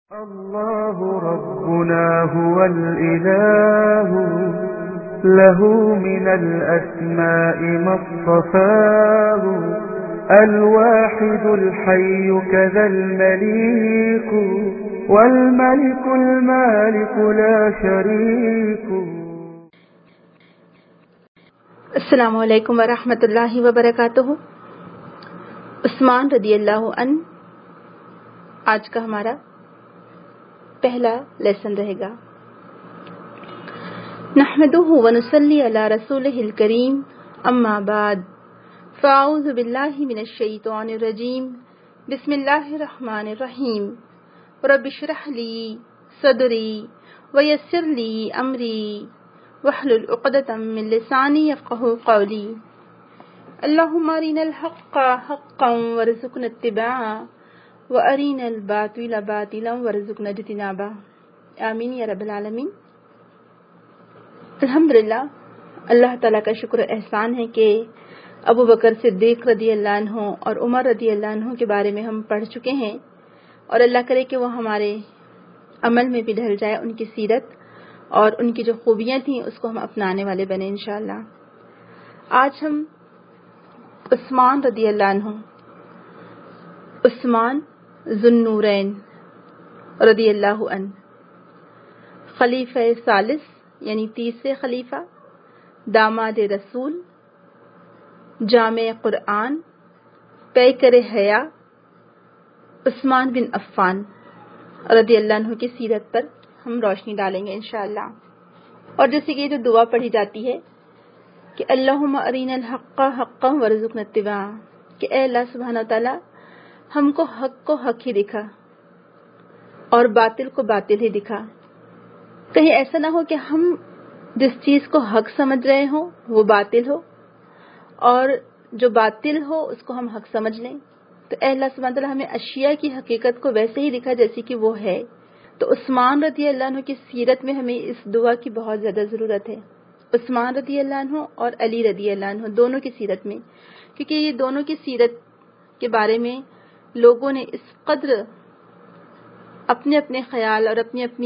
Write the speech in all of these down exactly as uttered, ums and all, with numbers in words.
الله ربنا هو الإله له من الأسماء ما اصطفاه الواحد الحي كذا المليك والملك المالك لا شريك. السلام علیکم ورحمۃ اللہ وبرکاتہ. عثمان رضی اللہ عنہ آج کا ہمارا پہلا لیسن رہے گا. نحمدہ ونصلی علی رسولہ الکریم اما بعد فاعوذ باللہ من الشیطان الرجیم بسم اللہ الرحمن الرحیم. رب اشرح لی صدری ویسر لی امری واحلل عقدۃ من لسانی یفقہوا قولی. اللہم ارنا الحق حقا وارزقنا اتباعہ وَأَرِينَا الْبَاطِلَ بَاطِلًا وَارْزُقْنَا اجْتِنَابَهُ آمین یا رب العالمین. الحمدللہ اللہ تعالیٰ کا شکر و احسان ہے کہ ابو بکر صدیق رضی اللہ عنہ اور عمر رضی اللہ عنہ کے بارے میں ہم پڑھ چکے ہیں، اور اللہ کرے کہ وہ ہمارے عمل میں بھی ڈھل جائے، ان کی سیرت اور ان کی جو خوبیاں تھیں اس کو ہم اپنانے والے بنے انشاءاللہ. آج ہم عثمان رضی اللہ عنہ، عثمان ذو النورین رضی اللہ عنہ، خلیفہ ثالث یعنی تیسرے خلیفہ، داماد رسول، جامع قرآن، پیکر حیا، عثمان بن عفان رضی اللہ عنہ کی سیرت پر ہم روشنی ڈالیں گے انشاءاللہ. اور جیسے کہ یہ جو دعا پڑھی جاتی ہے کہ اللہم ارینا الحق حقا وارزقنا اتباعہ، کہ اے اللہ سبحانہ وتعالی ہم کو حق کو حق ہی دکھا اور باطل کو باطل ہی دکھا. کہیں ایسا نہ ہو کہ ہم جس چیز کو حق سمجھ رہے ہوں وہ باطل ہو، اور جو باطل ہو اس کو ہم حق سمجھ لیں. تو اے اللہ سبحانہ وتعالی ہمیں اشیاء کی حقیقت کو ویسے ہی دکھا جیسی کہ وہ ہے. تو عثمان رضی اللہ عنہ کی سیرت میں ہمیں اس دعا کی بہت زیادہ ضرورت ہے، عثمان رضی اللہ عنہ اور علی رضی اللہ عنہ دونوں کی سیرت میں، کیونکہ یہ دونوں کی سیرت کے بارے میں لوگوں نے اس قدر اپنے اپنے خیال اور اپنی اپنی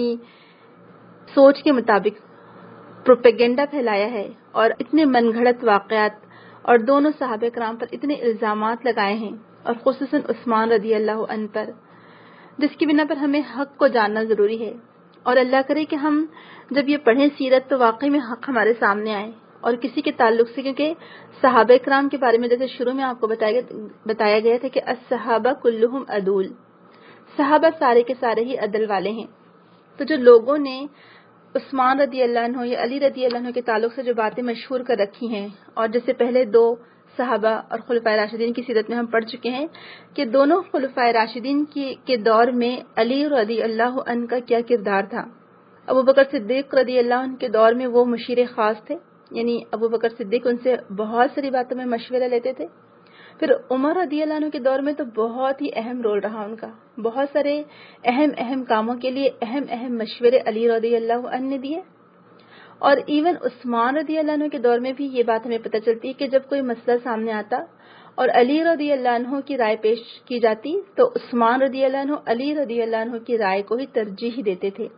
سوچ کے مطابق پروپیگنڈا پھیلایا ہے، اور اتنے من گھڑت واقعات اور دونوں صحابہ کرام پر اتنے الزامات لگائے ہیں، اور خصوصاً عثمان رضی اللہ عنہ پر، جس کی بنا پر ہمیں حق کو جاننا ضروری ہے. اور اللہ کرے کہ ہم جب یہ پڑھیں سیرت تو واقعی میں حق ہمارے سامنے آئے. اور کسی کے تعلق سے، کیونکہ صحابہ کرام کے بارے میں جیسے شروع میں آپ کو بتایا بتایا گیا تھا کہ الصحابہ کلہم عدول، صحابہ سارے کے سارے ہی عدل والے ہیں. تو جو لوگوں نے عثمان رضی اللہ عنہ یا علی رضی اللہ عنہ کے تعلق سے جو باتیں مشہور کر رکھی ہیں، اور جیسے پہلے دو صحابہ اور خلفائے راشدین کی سیرت میں ہم پڑھ چکے ہیں کہ دونوں خلفائے راشدین کی کے دور میں علی رضی اللہ عنہ کا کیا کردار تھا. ابو بکر صدیق رضی اللہ عنہ کے دور میں وہ مشیر خاص تھے، یعنی ابو بکر صدیق ان سے بہت ساری باتوں میں مشورہ لیتے تھے. پھر عمر رضی اللہ عنہ کے دور میں تو بہت ہی اہم رول رہا ان کا، بہت سارے اہم اہم کاموں کے لیے اہم اہم مشورے علی رضی اللہ عنہ نے دیے. اور ایون عثمان رضی اللہ عنہ کے دور میں بھی یہ بات ہمیں پتہ چلتی ہے کہ جب کوئی مسئلہ سامنے آتا اور علی رضی اللہ عنہ کی رائے پیش کی جاتی تو عثمان رضی اللہ عنہ علی رضی اللہ عنہ کی رائے کو ہی ترجیح دیتے تھے.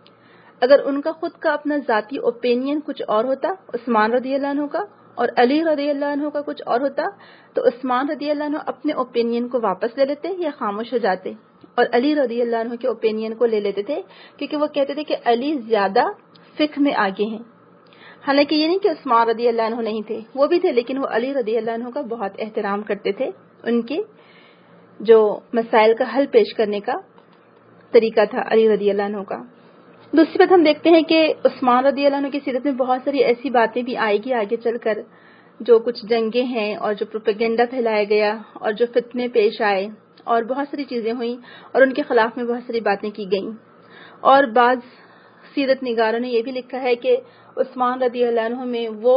اگر ان کا خود کا اپنا ذاتی اوپینین کچھ اور ہوتا عثمان رضی اللہ عنہ کا، اور علی رضی اللہ عنہ کا کچھ اور ہوتا، تو عثمان رضی اللہ عنہ اپنے اوپینین کو واپس لے لیتے یا خاموش ہو جاتے، اور علی رضی اللہ عنہ کے اوپینین کو لے لیتے تھے، کیونکہ وہ کہتے تھے کہ علی زیادہ فقہ میں آگے ہیں. حالانکہ یہ نہیں کہ عثمان رضی اللہ عنہ نہیں تھے، وہ بھی تھے، لیکن وہ علی رضی اللہ عنہ کا بہت احترام کرتے تھے، ان کے جو مسائل کا حل پیش کرنے کا طریقہ تھا علی رضی اللہ عنہ کا. دوسری بات ہم دیکھتے ہیں کہ عثمان رضی اللہ عنہ کی سیرت میں بہت ساری ایسی باتیں بھی آئے گی آگے چل کر، جو کچھ جنگیں ہیں اور جو پروپیگنڈا پھیلایا گیا اور جو فتنے پیش آئے اور بہت ساری چیزیں ہوئیں اور ان کے خلاف میں بہت ساری باتیں کی گئیں. اور بعض سیرت نگاروں نے یہ بھی لکھا ہے کہ عثمان رضی اللہ عنہ میں وہ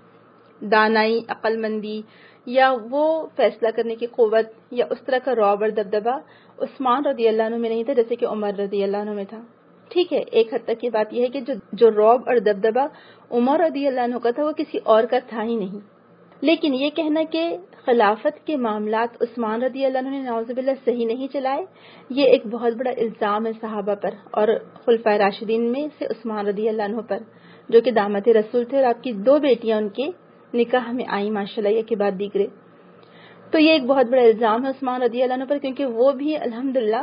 دانائی، عقل مندی یا وہ فیصلہ کرنے کی قوت یا اس طرح کا رعب اور دبدبہ عثمان رضی اللہ عنہ میں نہیں تھا جیسے کہ عمر رضی اللہ عنہ میں تھا. ٹھیک ہے، ایک حد تک یہ بات یہ ہے کہ جو جو رعب اور دبدبہ عمر رضی اللہ عنہ کا تھا وہ کسی اور کا تھا ہی نہیں. لیکن یہ کہنا کہ خلافت کے معاملات عثمان رضی اللہ عنہ نے نعوذ باللہ صحیح نہیں چلائے، یہ ایک بہت بڑا الزام ہے صحابہ پر اور خلفائے راشدین میں سے عثمان رضی اللہ عنہ پر، جو کہ داماد رسول تھے اور آپ کی دو بیٹیاں ان کے نکاح میں آئیں ماشاءاللہ ایک کے بعد دیگرے۔ تو یہ ایک بہت بڑا الزام ہے عثمان رضی اللہ عنہ پر، کیونکہ وہ بھی الحمدللہ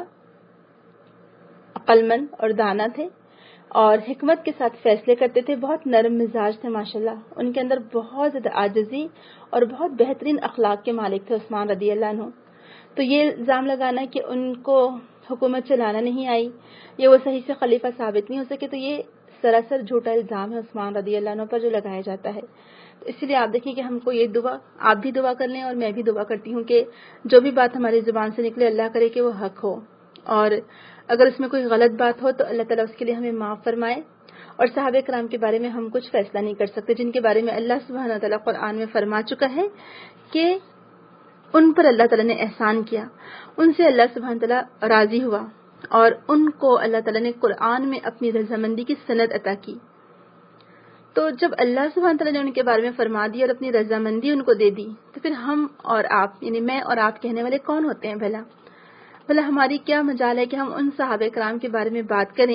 عقل مند اور دانا تھے اور حکمت کے ساتھ فیصلے کرتے تھے، بہت نرم مزاج تھے ماشاءاللہ، ان کے اندر بہت زیادہ عاجزی اور بہت بہترین اخلاق کے مالک تھے عثمان رضی اللہ عنہ۔ تو یہ الزام لگانا کہ ان کو حکومت چلانا نہیں آئی یا وہ صحیح سے خلیفہ ثابت نہیں ہو سکے، تو یہ سراسر جھوٹا الزام ہے عثمان رضی اللہ عنہ پر جو لگایا جاتا ہے۔ تو اسی لیے آپ دیکھیں کہ ہم کو یہ دعا، آپ بھی دعا کر لیں اور میں بھی دعا کرتی ہوں کہ جو بھی بات ہماری زبان سے نکلے اللہ کرے کہ وہ حق ہو، اور اگر اس میں کوئی غلط بات ہو تو اللہ تعالیٰ اس کے لیے ہمیں معاف فرمائے۔ اور صحابہ کرام کے بارے میں ہم کچھ فیصلہ نہیں کر سکتے، جن کے بارے میں اللہ سبحانہ وتعالیٰ قرآن میں فرما چکا ہے کہ ان پر اللہ تعالیٰ نے احسان کیا، ان سے اللہ سبحانہ وتعالیٰ راضی ہوا اور ان کو اللہ تعالیٰ نے قرآن میں اپنی رضامندی کی سند عطا کی۔ تو جب اللہ سبحانہ وتعالیٰ نے ان کے بارے میں فرما دی اور اپنی رضامندی ان کو دے دی، تو پھر ہم اور آپ یعنی میں اور آپ کہنے والے کون ہوتے ہیں بھلا؟ بھلا ہماری کیا مجال ہے کہ ہم ان صحابہ کرام کے بارے میں بات کریں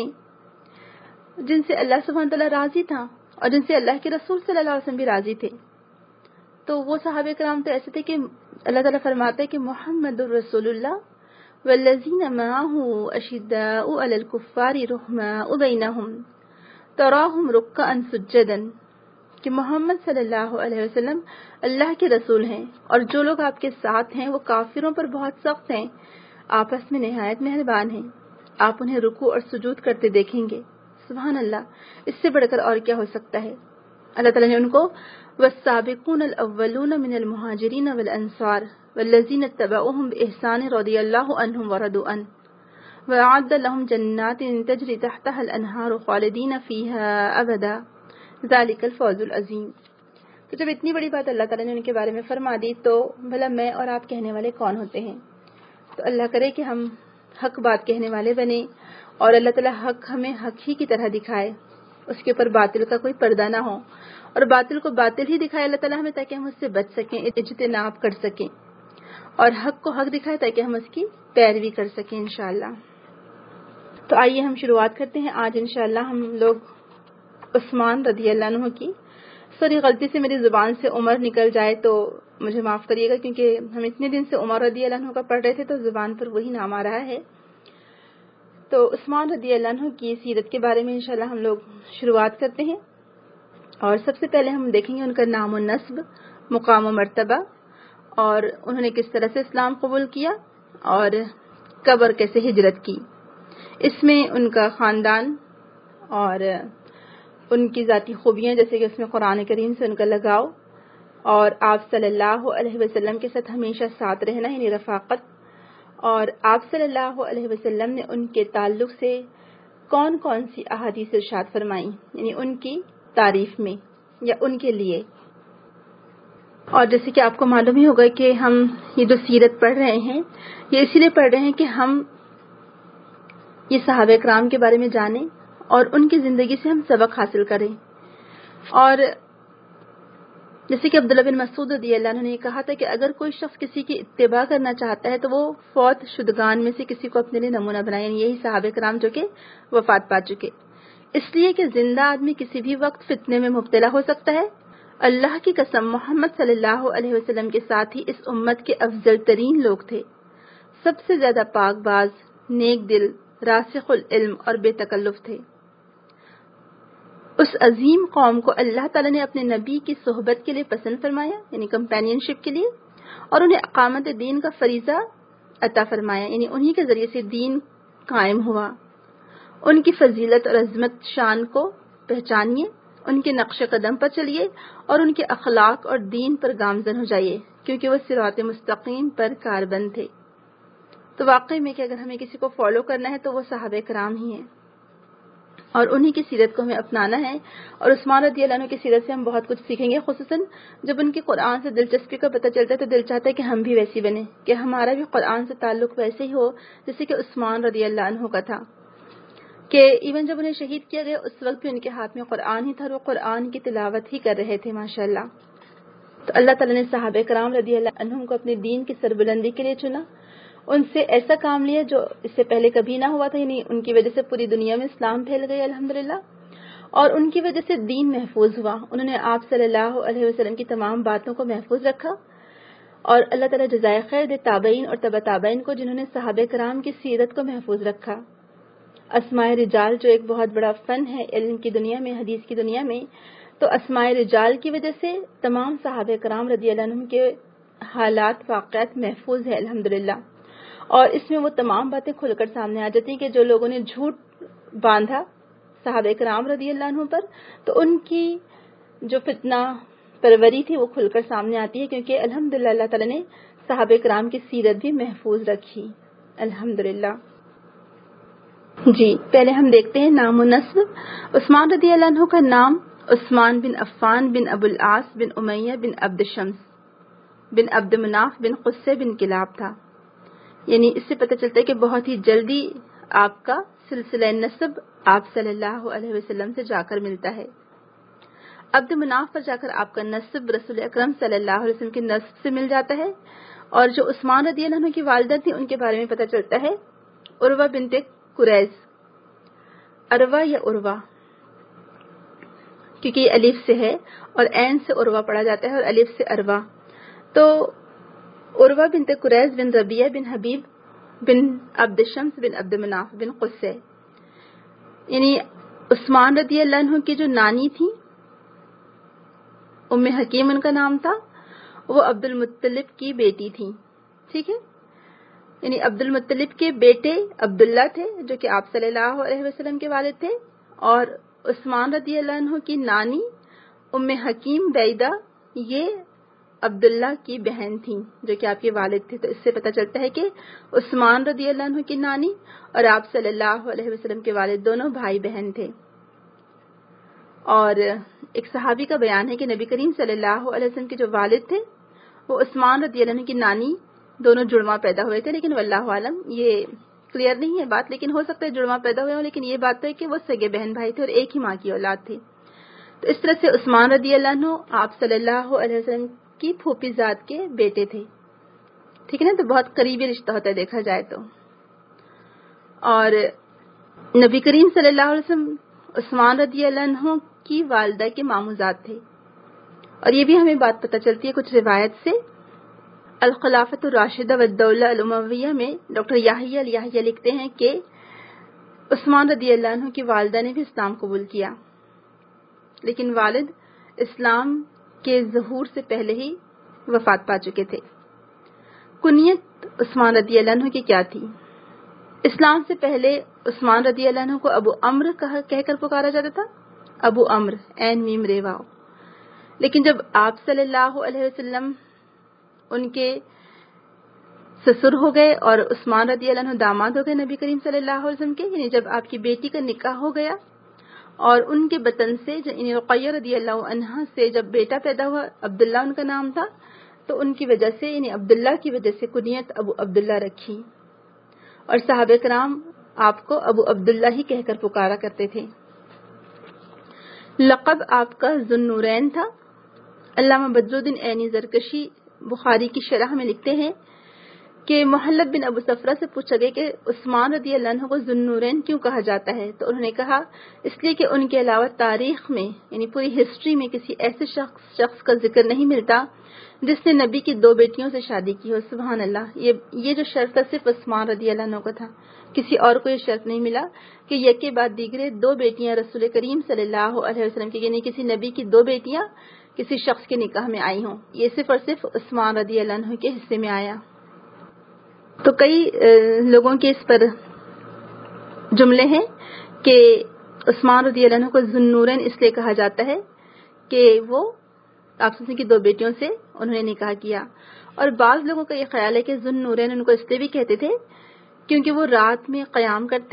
جن سے اللہ سبحانہ تعالیٰ راضی تھا اور جن سے اللہ کے رسول صلی اللہ علیہ وسلم بھی راضی تھے۔ تو وہ صحابہ کرام تو ایسے تھے کہ اللہ تعالیٰ فرماتا ہے کہ محمد الرسول اللہ والذین معہ اشداء علی الکفار رحماء بینہم تراہم رکعا سجدا، کہ محمد صلی اللہ علیہ وسلم اللہ کے رسول ہیں اور جو لوگ آپ کے ساتھ ہیں وہ کافروں پر بہت سخت ہیں، آپس میں نہایت مہربان ہیں، آپ انہیں رکوع اور سجود کرتے دیکھیں گے۔ سبحان اللہ، اس سے بڑھ کر اور کیا ہو سکتا ہے؟ اللہ تعالیٰ نے ان کو والسابقون الاولون من المہاجرین والانصار والذین اتبعوهم بإحسان رضی اللہ عنہم ورضوا عنہ وأعد لهم جنات تجری تحتها الانہار خالدین فیہا ابدا ذلک الفوز العظیم۔ تو جب اتنی بڑی بات اللہ تعالیٰ نے ان کے بارے میں فرما دی تو بھلا میں اور آپ کہنے والے کون ہوتے ہیں؟ تو اللہ کرے کہ ہم حق بات کہنے والے بنے اور اللہ تعالیٰ حق ہمیں حق ہی کی طرح دکھائے، اس کے اوپر باطل کا کوئی پردہ نہ ہو، اور باطل کو باطل ہی دکھائے اللہ تعالیٰ ہمیں، تاکہ ہم اس سے بچ سکیں، اجتناب کر سکیں، اور حق کو حق دکھائے تاکہ ہم اس کی پیروی کر سکیں انشاءاللہ۔ تو آئیے ہم شروعات کرتے ہیں۔ آج انشاءاللہ ہم لوگ عثمان رضی اللہ عنہ کی، سوری غلطی سے میری زبان سے عمر نکل جائے تو مجھے معاف کریے گا، کیونکہ ہم اتنے دن سے عمر رضی اللہ عنہ کا پڑھ رہے تھے تو زبان پر وہی نام آ رہا ہے۔ تو عثمان رضی اللہ عنہ کی سیرت کے بارے میں انشاءاللہ ہم لوگ شروعات کرتے ہیں، اور سب سے پہلے ہم دیکھیں گے ان کا نام و نسب، مقام و مرتبہ، اور انہوں نے کس طرح سے اسلام قبول کیا اور کب اور کیسے ہجرت کی، اس میں ان کا خاندان اور ان کی ذاتی خوبیاں، جیسے کہ اس میں قرآن کریم سے ان کا لگاؤ اور آپ صلی اللہ علیہ وسلم کے ساتھ ہمیشہ ساتھ رہنا یعنی رفاقت، اور آپ صلی اللہ علیہ وسلم نے ان کے تعلق سے کون کون سی احادیث ارشاد فرمائیں یعنی ان کی تعریف میں یا ان کے لیے۔ اور جیسے کہ آپ کو معلوم ہی ہوگا کہ ہم یہ جو سیرت پڑھ رہے ہیں یہ اسی لیے پڑھ رہے ہیں کہ ہم یہ صحابہ کرام کے بارے میں جانیں اور ان کی زندگی سے ہم سبق حاصل کریں۔ اور جیسے کہ عبداللہ بن مسعود رضی اللہ عنہ نے کہا تھا کہ اگر کوئی شخص کسی کی اتباع کرنا چاہتا ہے تو وہ فوت شدگان میں سے کسی کو اپنے لیے نمونہ بنائے، یعنی یہی صحابہ کرام جو کہ وفات پا چکے، اس لیے کہ زندہ آدمی کسی بھی وقت فتنے میں مبتلا ہو سکتا ہے۔ اللہ کی قسم محمد صلی اللہ علیہ وسلم کے ساتھ ہی اس امت کے افضل ترین لوگ تھے، سب سے زیادہ پاک باز، نیک دل، راسخ العلم اور بے تکلف تھے۔ اس عظیم قوم کو اللہ تعالیٰ نے اپنے نبی کی صحبت کے لیے پسند فرمایا یعنی کمپینین شپ کے لیے، اور انہیں اقامت دین کا فریضہ عطا فرمایا یعنی انہی کے ذریعے سے دین قائم ہوا۔ ان کی فضیلت اور عظمت شان کو پہچانیے، ان کے نقش قدم پر چلیے اور ان کے اخلاق اور دین پر گامزن ہو جائیے، کیونکہ وہ صراط مستقیم پر کاربند تھے۔ تو واقعی میں کہ اگر ہمیں کسی کو فالو کرنا ہے تو وہ صحابہ کرام ہی ہیں اور انہی کی سیرت کو ہمیں اپنانا ہے، اور عثمان رضی اللہ عنہ کی سیرت سے ہم بہت کچھ سیکھیں گے، خصوصاً جب ان کی قرآن سے دلچسپی کا پتہ چلتا ہے تو دل چاہتا ہے کہ ہم بھی ویسی بنیں، کہ ہمارا بھی قرآن سے تعلق ویسے ہی ہو جیسے کہ عثمان رضی اللہ عنہ کا تھا، کہ ایون جب انہیں شہید کیا گیا اس وقت بھی ان کے ہاتھ میں قرآن ہی تھا اور وہ قرآن کی تلاوت ہی کر رہے تھے ماشاءاللہ۔ تو اللہ تعالیٰ نے صحابہ کرام رضی اللہ عنہم کو اپنے دین کی سربلندی کے لیے چنا، ان سے ایسا کام لیا جو اس سے پہلے کبھی نہ ہوا تھا، یعنی ان کی وجہ سے پوری دنیا میں اسلام پھیل گئی الحمدللہ، اور ان کی وجہ سے دین محفوظ ہوا۔ انہوں نے آپ صلی اللہ علیہ وسلم کی تمام باتوں کو محفوظ رکھا، اور اللہ تعالیٰ جزائے خیر دے تابعین اور تبع تابعین کو جنہوں نے صحابہ کرام کی سیرت کو محفوظ رکھا۔ اسماء رجال جو ایک بہت بڑا فن ہے علم کی دنیا میں، حدیث کی دنیا میں، تو اسماء رجال کی وجہ سے تمام صحابہ کرام رضی اللہ عنہم کے حالات واقعات محفوظ ہے الحمدللہ، اور اس میں وہ تمام باتیں کھل کر سامنے آ جاتی ہیں کہ جو لوگوں نے جھوٹ باندھا صحابہ کرام رضی اللہ عنہم پر، تو ان کی جو فتنہ پروری تھی وہ کھل کر سامنے آتی ہے، کیونکہ الحمدللہ اللہ تعالیٰ نے صحابہ کرام کی سیرت بھی محفوظ رکھی الحمدللہ۔ جی پہلے ہم دیکھتے ہیں نام و نسب۔ عثمان رضی اللہ عنہ کا نام عثمان بن عفان بن ابو العاص بن امیہ بن عبد شمس بن عبد مناف بن قصے بن کلاب تھا، یعنی اس سے پتہ چلتا ہے کہ بہت ہی جلدی آپ کا سلسلہ نسب آپ صلی اللہ علیہ وسلم سے جا کر ملتا ہے۔ عبد مناف پر جا کر آپ کا نسب رسول اکرم صلی اللہ علیہ وسلم کے نسب سے مل جاتا ہے، اور جو عثمان رضی اللہ عنہ کی والدہ تھی ان کے بارے میں پتہ چلتا ہے عروہ بنت قریظ، عروہ یا عروہ کیونکہ یہ الف سے ہے اور عین سے عروہ پڑھا جاتا ہے اور الف سے عروہ، تو عروہ بنت قریظ بن ربیعہ بن حبیب بن عبد شمس بن عبد مناف بن قصے، یعنی عثمان رضی اللہ عنہ کی جو نانی تھی ام حکیم ان کا نام تھا، وہ عبد المطلب کی بیٹی تھی، ٹھیک ہے، یعنی عبد المطلب کے بیٹے عبداللہ تھے جو کہ آپ صلی اللہ علیہ وسلم کے والد تھے، اور عثمان رضی اللہ عنہ کی نانی ام حکیم بیدہ یہ عبداللہ کی بہن تھیں جو کہ آپ کے والد تھے۔ تو اس سے پتہ چلتا ہے کہ عثمان رضی اللہ عنہ کی نانی اور آپ صلی اللہ علیہ وسلم کے والد دونوں بھائی بہن تھے۔ اور ایک صحابی کا بیان ہے کہ نبی کریم صلی اللہ علیہ وسلم کے جو والد تھے وہ عثمان رضی اللہ عنہ کی نانی دونوں جڑواں پیدا ہوئے تھے، لیکن واللہ عالم یہ کلیئر نہیں ہے بات، لیکن ہو سکتا ہے جڑواں پیدا ہوئے ہوں، لیکن یہ بات ہے کہ وہ سگے بہن بھائی تھے اور ایک ہی ماں کی اولاد تھی۔ تو اس طرح سے عثمان رضی اللہ عنہ آپ صلی اللہ علیہ وسلم کی پھوپھی ذات کے بیٹے تھے، ٹھیک ہے نا، تو بہت قریبی رشتہ ہوتا ہے دیکھا جائے تو۔ اور نبی کریم صلی اللہ علیہ وسلم عثمان رضی اللہ عنہ کی والدہ کے ماموزاد تھے، اور یہ بھی ہمیں بات پتہ چلتی ہے کچھ روایت سے۔ الخلافۃ الراشدہ والدولہ الامویہ میں ڈاکٹر یحییٰ الیحییٰ لکھتے ہیں کہ عثمان رضی اللہ عنہ کی والدہ نے بھی اسلام قبول کیا، لیکن والد اسلام کے ظہور سے پہلے ہی وفات پا چکے تھے۔ کنیت عثمان رضی اللہ عنہ کی کیا تھی؟ اسلام سے پہلے عثمان رضی اللہ عنہ کو ابو عمرو کہہ کر پکارا جاتا تھا، ابو عمرو عین میم ر واو، لیکن جب آپ صلی اللہ علیہ وسلم ان کے سسر ہو گئے اور عثمان رضی اللہ عنہ داماد ہو گئے نبی کریم صلی اللہ علیہ وسلم کے، یعنی جب آپ کی بیٹی کا نکاح ہو گیا اور ان کے بطن سے یعنی رقیہ رضی اللہ عنہا سے جب بیٹا پیدا ہوا عبداللہ ان کا نام تھا، تو ان کی وجہ سے یعنی عبداللہ کی وجہ سے کنیت ابو عبداللہ رکھی، اور صحابہ کرام آپ کو ابو عبداللہ ہی کہہ کر پکارا کرتے تھے۔ لقب آپ کا ذوالنورین تھا۔ علامہ بدر الدین عینی زرکشی بخاری کی شرح میں لکھتے ہیں کہ محلب بن ابو صفرہ سے پوچھا گیا کہ عثمان رضی اللہ عنہ کو ذوالنورین کیوں کہا جاتا ہے، تو انہوں نے کہا اس لیے کہ ان کے علاوہ تاریخ میں یعنی پوری ہسٹری میں کسی ایسے شخص شخص کا ذکر نہیں ملتا جس نے نبی کی دو بیٹیوں سے شادی کی ہو۔ سبحان اللہ، یہ یہ جو شرف تھا صرف عثمان رضی اللہ عنہ کا تھا، کسی اور کو یہ شرف نہیں ملا کہ یکے بعد دیگرے دو بیٹیاں رسول کریم صلی اللہ علیہ وسلم کی یعنی کسی نبی کی دو بیٹیاں کسی شخص کے نکاح میں آئی ہوں، یہ صرف اور صرف عثمان رضی اللہ عنہ کے حصے میں آیا۔ تو کئی لوگوں کے اس پر جملے ہیں کہ عثمان رضی اللہ عنہ کو ذوالنورین اس لیے کہا جاتا ہے کہ وہ آپ کی دو بیٹیوں سے انہوں نے نکاح کیا، اور بعض لوگوں کا یہ خیال ہے کہ ذوالنورین ان کو اس لیے بھی کہتے تھے کیونکہ وہ رات میں قیام کرتے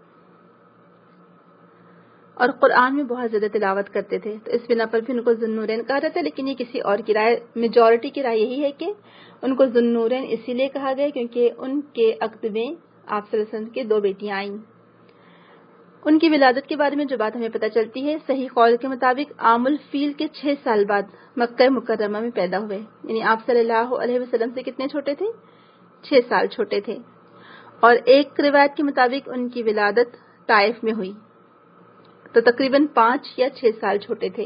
اور قرآن میں بہت زیادہ تلاوت کرتے تھے، تو اس بنا پر بھی ان کو ذوالنورین کہا جاتا ہے، لیکن یہ کسی اور کی رائے، میجورٹی کی رائے یہی ہے کہ ان کو ذوالنورین اسی لیے کہا گیا کیونکہ ان کے عقد میں آپ صلی اللہ علیہ وسلم کے دو بیٹیاں آئیں۔ ان کی ولادت کے بارے میں جو بات ہمیں پتہ چلتی ہے، صحیح قول کے مطابق عام الفیل کے چھ سال بعد مکہ مکرمہ میں پیدا ہوئے، یعنی آپ صلی اللہ علیہ وسلم سے کتنے چھوٹے تھے؟ چھ سال چھوٹے تھے۔ اور ایک روایت کے مطابق ان کی ولادت طائف میں ہوئی، تو تقریباً پانچ یا چھ سال چھوٹے تھے۔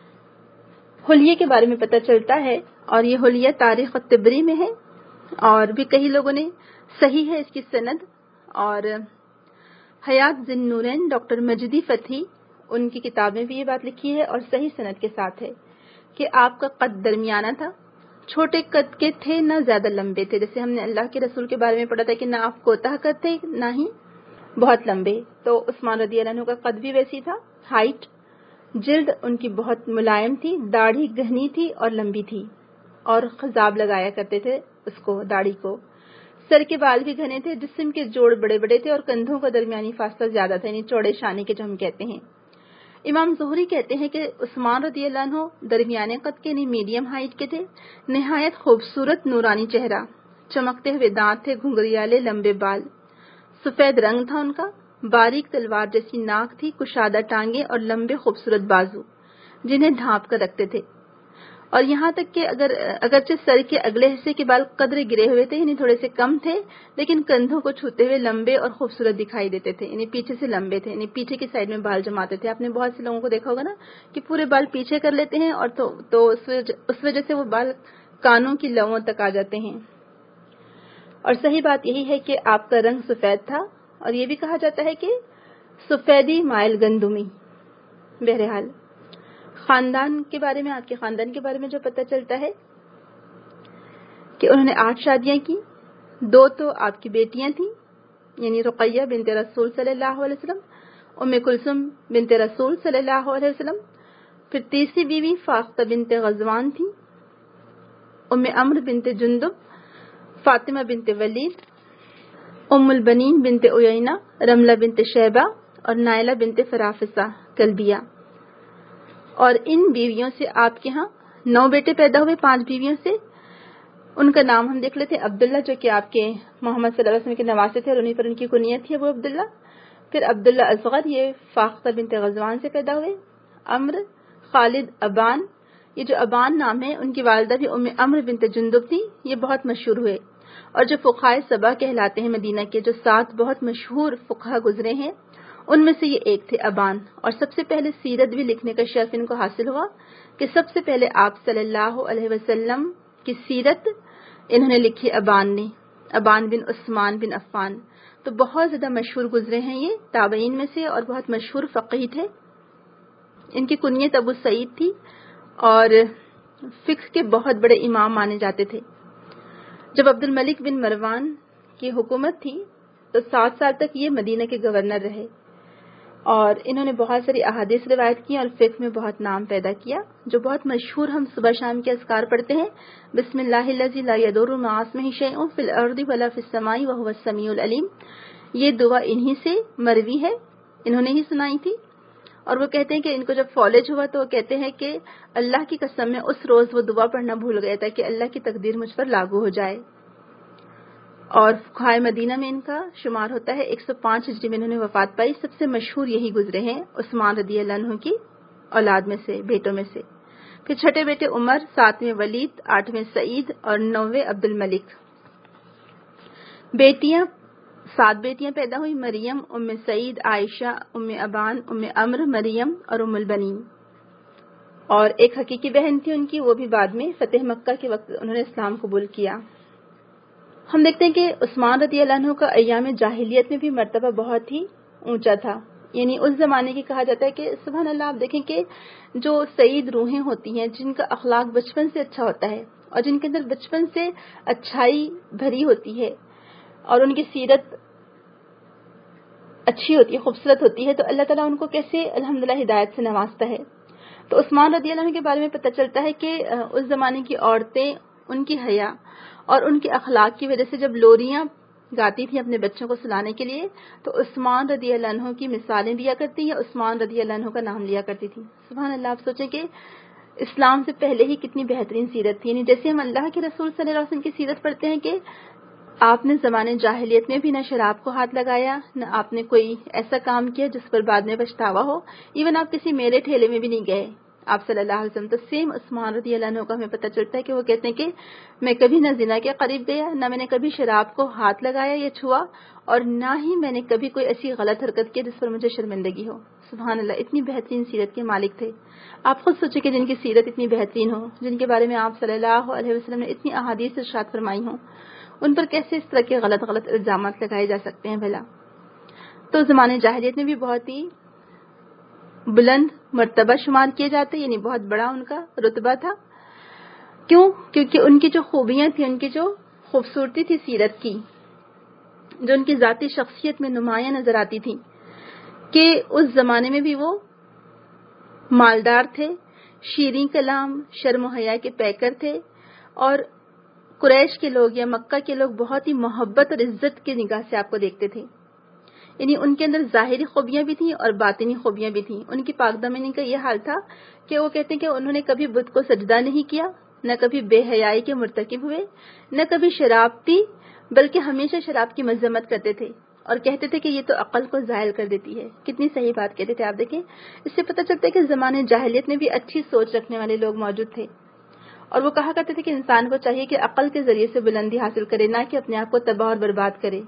حلیے کے بارے میں پتہ چلتا ہے، اور یہ حلیہ تاریخ الطبری میں ہے، اور بھی کئی لوگوں نے صحیح ہے اس کی سند، اور حیات ذی النورین ڈاکٹر مجدی فتحی ان کی کتاب میں بھی یہ بات لکھی ہے اور صحیح سند کے ساتھ ہے کہ آپ کا قد درمیانہ تھا، چھوٹے قد کے تھے، نہ زیادہ لمبے تھے، جیسے ہم نے اللہ کے رسول کے بارے میں پڑھا تھا کہ نہ آپ کوتاہ قد تھے نہ ہی بہت لمبے، تو عثمان رضی اللہ عنہ کا قد بھی ویسی تھا، ہائٹ۔ جلد ان کی بہت ملائم تھی، داڑھی گہنی تھی اور لمبی تھی، اور خضاب لگایا کرتے تھے اس کو، داڑھی کو۔ سر کے بال بھی گھنے تھے، جسم کے جوڑ بڑے بڑے تھے، اور کندھوں کا درمیانی فاصلہ زیادہ تھا، یعنی چوڑے شانے کے جو ہم کہتے ہیں۔ امام زہری کہتے ہیں کہ عثمان رضی اللہ عنہ درمیانے قد کے، یعنی میڈیم ہائٹ کے تھے، نہایت خوبصورت نورانی چہرہ، چمکتے ہوئے دانت تھے، گھنگریالے لمبے بال، سفید رنگ تھا ان کا، باریک تلوار جیسی ناک تھی، کشادہ ٹانگیں اور لمبے خوبصورت بازو جنہیں ڈھانپ کر رکھتے تھے، اور یہاں تک کہ اگر اگرچہ سر کے اگلے حصے کے بال قدرے گرے ہوئے تھے، یعنی تھوڑے سے کم تھے، لیکن کندھوں کو چھوتے ہوئے لمبے اور خوبصورت دکھائی دیتے تھے، یعنی پیچھے سے لمبے تھے، یعنی پیچھے کی سائڈ میں بال جماتے تھے۔ آپ نے بہت سے لوگوں کو دیکھا ہوگا نا کہ پورے بال پیچھے کر لیتے ہیں، اور تو, تو اس وجہ سے وہ بال کانوں کی لووں تک آ جاتے ہیں۔ اور صحیح بات یہی ہے کہ آپ کا رنگ سفید تھا، اور یہ بھی کہا جاتا ہے کہ سفیدی مائل گندمی۔ بہرحال خاندان کے بارے میں، آپ کے خاندان کے بارے میں جو پتہ چلتا ہے کہ انہوں نے آٹھ شادیاں کی، دو تو آپ کی بیٹیاں تھیں، یعنی رقیہ بنت رسول صلی اللہ علیہ وسلم، ام کلثوم بنت رسول صلی اللہ علیہ وسلم، پھر تیسری بیوی فاختہ بنت غزوان تھی، ام عمرو بنت جندب، فاطمہ بنت ولید، ام البنین بنت عیینہ، رملہ بنت شیبہ اور نائلہ بنت فرافصہ کلبیہ۔ اور ان بیویوں سے آپ کے ہاں نو بیٹے پیدا ہوئے، پانچ بیویوں سے۔ ان کا نام ہم دیکھ لیتے ہیں۔ عبداللہ جو کہ آپ کے محمد صلی اللہ علیہ وسلم کے نواسے تھے اور انہیں پر ان کی کنیت تھی ابو عبداللہ۔ پھر عبداللہ اصغر، یہ فاختہ بنت غزوان سے پیدا ہوئے۔ عمرو، خالد، ابان، یہ جو ابان نام ہے ان کی والدہ بھی ام عمرو بنت جندب تھی، یہ بہت مشہور ہوئے، اور جو فقہائے سبع کہلاتے ہیں مدینہ کے، جو سات بہت مشہور فقہا گزرے ہیں، ان میں سے یہ ایک تھے ابان۔ اور سب سے پہلے سیرت بھی لکھنے کا شرف ان کو حاصل ہوا کہ سب سے پہلے آپ صلی اللہ علیہ وسلم کی سیرت انہوں نے لکھی ابان نے، ابان بن عثمان بن عفان۔ تو بہت زیادہ مشہور گزرے ہیں یہ تابعین میں سے، اور بہت مشہور فقیہ تھے۔ ان کی کنیت ابو سعید تھی، اور فقہ کے بہت بڑے امام مانے جاتے تھے۔ جب عبد الملک بن مروان کی حکومت تھی تو سات سال تک یہ مدینہ کے گورنر رہے، اور انہوں نے بہت ساری احادیث روایت کی اور فقہ میں بہت نام پیدا کیا، جو بہت مشہور ہم صبح شام کے اذکار پڑھتے ہیں۔ بسم اللہ الذی لا یضر مع اسمہ شیء فی الارض ولا فی السماء وهو السمیع العلیم، یہ دعا انہی سے مروی ہے، انہوں نے ہی سنائی تھی۔ اور وہ کہتے ہیں کہ ان کو جب فالج ہوا تو وہ کہتے ہیں کہ اللہ کی قسم میں اس روز وہ دعا پڑھنا بھول گیا تھا کہ اللہ کی تقدیر مجھ پر لاگو ہو جائے۔ اور فقہائے مدینہ میں ان کا شمار ہوتا ہے، ایک سو پانچ ہجری میں انہوں نے وفات پائی۔ سب سے مشہور یہی گزرے ہیں عثمان رضی اللہ عنہ کی اولاد میں سے، بیٹوں میں سے۔ پھر چھٹے بیٹے عمر، ساتویں ولید، آٹھویں سعید اور نویں عبد الملک۔ بیٹیاں، سات بیٹیاں پیدا ہوئی، مریم، ام سعید، عائشہ، ام ابان، ام عمرو، مریم اور ام البنین۔ اور ایک حقیقی بہن تھی ان کی، وہ بھی بعد میں فتح مکہ کے وقت انہوں نے اسلام قبول کیا۔ ہم دیکھتے ہیں کہ عثمان رضی اللہ عنہ کا ایام جاہلیت میں بھی مرتبہ بہت ہی اونچا تھا، یعنی اس زمانے کی کہا جاتا ہے کہ سبحان اللہ، آپ دیکھیں کہ جو سعید روحیں ہوتی ہیں، جن کا اخلاق بچپن سے اچھا ہوتا ہے اور جن کے اندر بچپن سے اچھائی بھری ہوتی ہے اور ان کی سیرت اچھی ہوتی ہے، خوبصورت ہوتی ہے، تو اللہ تعالیٰ ان کو کیسے الحمدللہ ہدایت سے نوازتا ہے۔ تو عثمان رضی اللہ عنہ کے بارے میں پتہ چلتا ہے کہ اس زمانے کی عورتیں ان کی حیا اور ان کے اخلاق کی وجہ سے جب لوریاں گاتی تھیں اپنے بچوں کو سلانے کے لیے تو عثمان رضی اللہ عنہ کی مثالیں دیا کرتی یا عثمان رضی اللہ عنہ کا نام لیا کرتی تھی۔ سبحان اللہ، آپ سوچیں کہ اسلام سے پہلے ہی کتنی بہترین سیرت تھی، یعنی جیسے ہم اللہ کے رسول صلی اللہ علیہ وسلم کی سیرت پڑھتے ہیں کہ آپ نے زمانے جاہلیت میں بھی نہ شراب کو ہاتھ لگایا، نہ آپ نے کوئی ایسا کام کیا جس پر بعد میں پچھتاوا ہو. ایون آپ کسی میلے ٹھیلے میں بھی نہیں گئے آپ صلی اللہ علیہ وسلم. تو سیم عثمان رضی اللہ عنہ کا ہمیں پتہ چلتا ہے کہ وہ کہتے ہیں کہ میں کبھی نہ زنا کے قریب گیا، نہ میں نے کبھی شراب کو ہاتھ لگایا یا چھوا، اور نہ ہی میں نے کبھی کوئی ایسی غلط حرکت کی جس پر مجھے شرمندگی ہو. سبحان اللہ، اتنی بہترین سیرت کے مالک تھے. آپ خود سوچیں کہ جن کی سیرت اتنی بہترین ہو، جن کے بارے میں آپ صلی اللہ علیہ وسلم نے اتنی احادیث ارشاد فرمائی ہوں، ان پر کیسے اس طرح کے غلط غلط الزامات لگائے جا سکتے ہیں بھلا. تو زمانے جاہلیت میں بھی بہت ہی بلند مرتبہ شمار کیے جاتے، یعنی بہت بڑا ان کا رتبہ تھا. کیوں؟ کیونکہ ان کی جو خوبیاں تھیں، ان کی جو خوبصورتی تھی سیرت کی، جو ان کی ذاتی شخصیت میں نمایاں نظر آتی تھی، کہ اس زمانے میں بھی وہ مالدار تھے، شیریں کلام، شرم و حیا کے پیکر تھے، اور قریش کے لوگ یا مکہ کے لوگ بہت ہی محبت اور عزت کی نگاہ سے آپ کو دیکھتے تھے. یعنی ان کے اندر ظاہری خوبیاں بھی تھیں اور باطنی خوبیاں بھی تھیں. ان کی پاک دامنی کا یہ حال تھا کہ وہ کہتے ہیں کہ انہوں نے کبھی بت کو سجدہ نہیں کیا، نہ کبھی بے حیائی کے مرتکب ہوئے، نہ کبھی شراب پی، بلکہ ہمیشہ شراب کی مذمت کرتے تھے اور کہتے تھے کہ یہ تو عقل کو زائل کر دیتی ہے. کتنی صحیح بات کہتے تھے آپ دیکھیں. اس سے پتہ چلتا ہے کہ زمانے جاہلیت میں بھی اچھی سوچ رکھنے والے لوگ موجود تھے، اور وہ کہا کرتے تھے کہ انسان کو چاہیے کہ عقل کے ذریعے سے بلندی حاصل کرے، نہ کہ اپنے آپ کو تباہ اور برباد کرے.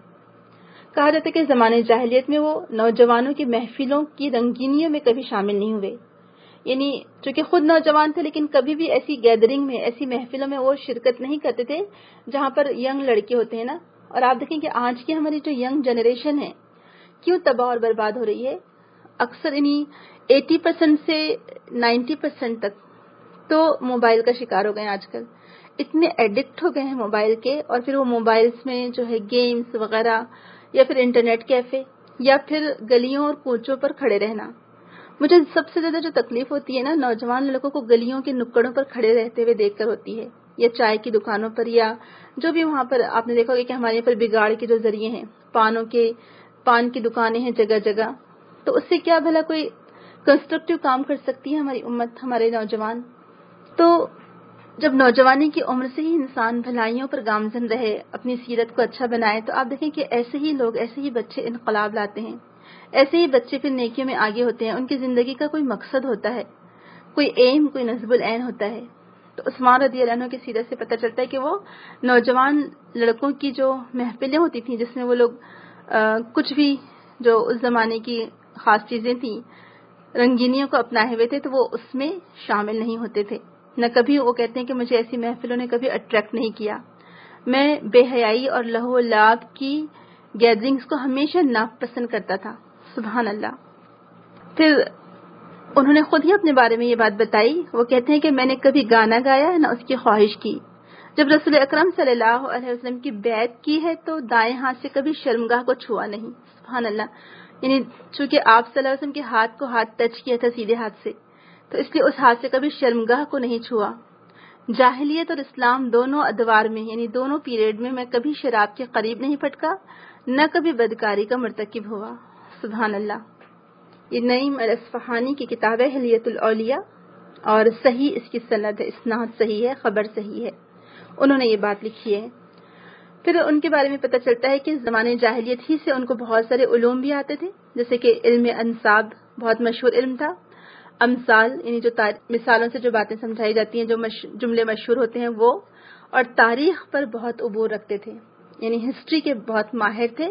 کہا جاتا ہے کہ زمانے جاہلیت میں وہ نوجوانوں کی محفلوں کی رنگینیوں میں کبھی شامل نہیں ہوئے. یعنی چونکہ خود نوجوان تھے، لیکن کبھی بھی ایسی گیدرنگ میں، ایسی محفلوں میں وہ شرکت نہیں کرتے تھے جہاں پر ینگ لڑکے ہوتے ہیں نا. اور آپ دیکھیں کہ آج کی ہماری جو ینگ جنریشن ہے کیوں تباہ اور برباد ہو رہی ہے. اکثر انہیں ایٹی پرسینٹ سے نائنٹی پرسینٹ تک تو موبائل کا شکار ہو گئے ہیں. آج کل اتنے ایڈکٹ ہو گئے ہیں موبائل کے، اور پھر وہ موبائلز میں جو ہے گیمز وغیرہ، یا پھر انٹرنیٹ کیفے، یا پھر گلیوں اور کوچوں پر کھڑے رہنا. مجھے سب سے زیادہ جو تکلیف ہوتی ہے نا، نوجوان لڑکوں کو گلیوں کے نکڑوں پر کھڑے رہتے ہوئے دیکھ کر ہوتی ہے، یا چائے کی دکانوں پر، یا جو بھی وہاں پر آپ نے دیکھا ہوگا کہ ہمارے یہاں پر بگاڑ کے جو ذریعے ہیں، پانوں کے پان کی دکانیں ہیں جگہ جگہ. تو اس سے کیا بھلا کوئی کنسٹرکٹیو کام کر سکتی ہے ہماری امت، ہمارے نوجوان؟ تو جب نوجوانی کی عمر سے ہی انسان بھلائیوں پر گامزن رہے، اپنی سیرت کو اچھا بنائے، تو آپ دیکھیں کہ ایسے ہی لوگ، ایسے ہی بچے انقلاب لاتے ہیں، ایسے ہی بچے پھر نیکیوں میں آگے ہوتے ہیں. ان کی زندگی کا کوئی مقصد ہوتا ہے، کوئی ایم، کوئی نصب العین ہوتا ہے. تو عثمان رضی اللہ عنہ کی سیرت سے پتہ چلتا ہے کہ وہ نوجوان لڑکوں کی جو محفلیں ہوتی تھیں، جس میں وہ لوگ کچھ بھی جو اس زمانے کی خاص چیزیں تھیں، رنگینیوں کو اپنائے ہوئے تھے، تو وہ اس میں شامل نہیں ہوتے تھے. نہ کبھی وہ کہتے ہیں کہ مجھے ایسی محفلوں نے کبھی اٹریکٹ نہیں کیا. میں بے حیائی اور لہو و لعب کی گیدرنگز کو ہمیشہ ناپسند کرتا تھا. سبحان اللہ. پھر انہوں نے خود ہی اپنے بارے میں یہ بات بتائی. وہ کہتے ہیں کہ میں نے کبھی گانا گایا نہ اس کی خواہش کی. جب رسول اکرم صلی اللہ علیہ وسلم کی بیعت کی ہے تو دائیں ہاتھ سے کبھی شرمگاہ کو چھوا نہیں. سبحان اللہ. یعنی چونکہ آپ صلی اللہ علیہ وسلم کے ہاتھ کو ہاتھ ٹچ کیا تھا سیدھے ہاتھ سے، تو اس لیے اس ہاتھ سے کبھی شرمگاہ کو نہیں چھوا. جاہلیت اور اسلام دونوں ادوار میں، یعنی دونوں پیریڈ میں، میں کبھی شراب کے قریب نہیں پھٹکا، نہ کبھی بدکاری کا مرتکب ہوا. سبحان اللہ. یہ نعیم الاصفہانی کی کتاب ہے حلیۃ الاولیاء، اور صحیح اس کی سند ہے، اسناد صحیح ہے، خبر صحیح ہے. انہوں نے یہ بات لکھی ہے. پھر ان کے بارے میں پتہ چلتا ہے کہ زمانے جاہلیت ہی سے ان کو بہت سارے علوم بھی آتے تھے، جیسے کہ علم انساب بہت مشہور علم تھا. امثال یعنی جو مثالوں سے جو باتیں سمجھائی جاتی ہیں، جو مش... جملے مشہور ہوتے ہیں وہ. اور تاریخ پر بہت عبور رکھتے تھے، یعنی ہسٹری کے بہت ماہر تھے.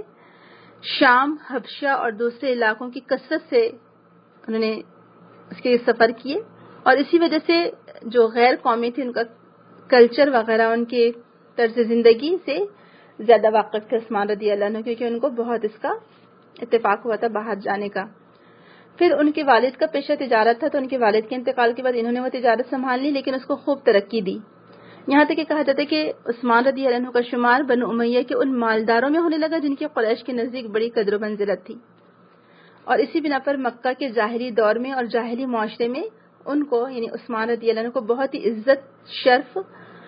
شام، حبشہ اور دوسرے علاقوں کی کثرت سے انہوں نے اس کے سفر کیے، اور اسی وجہ سے جو غیر قومی تھی ان کا کلچر وغیرہ، ان کے طرز زندگی سے زیادہ واقف تھے عثمان رضی اللہ عنہ، کیونکہ ان کو بہت اس کا اتفاق ہوا تھا باہر جانے کا. پھر ان کے والد کا پیشہ تجارت تھا، تو ان کے والد کے انتقال کے بعد انہوں نے وہ تجارت سنبھال لی، لیکن اس کو خوب ترقی دی. یہاں تک کہ کہا جاتا ہے کہ عثمان رضی اللہ عنہ کا شمار بنو امیہ کے ان مالداروں میں ہونے لگا جن کی قریش کے نزدیک بڑی قدر و منزلت تھی. اور اسی بنا پر مکہ کے ظاہری دور میں اور جاہلی معاشرے میں ان کو، یعنی عثمان رضی اللہ عنہ کو، بہت ہی عزت، شرف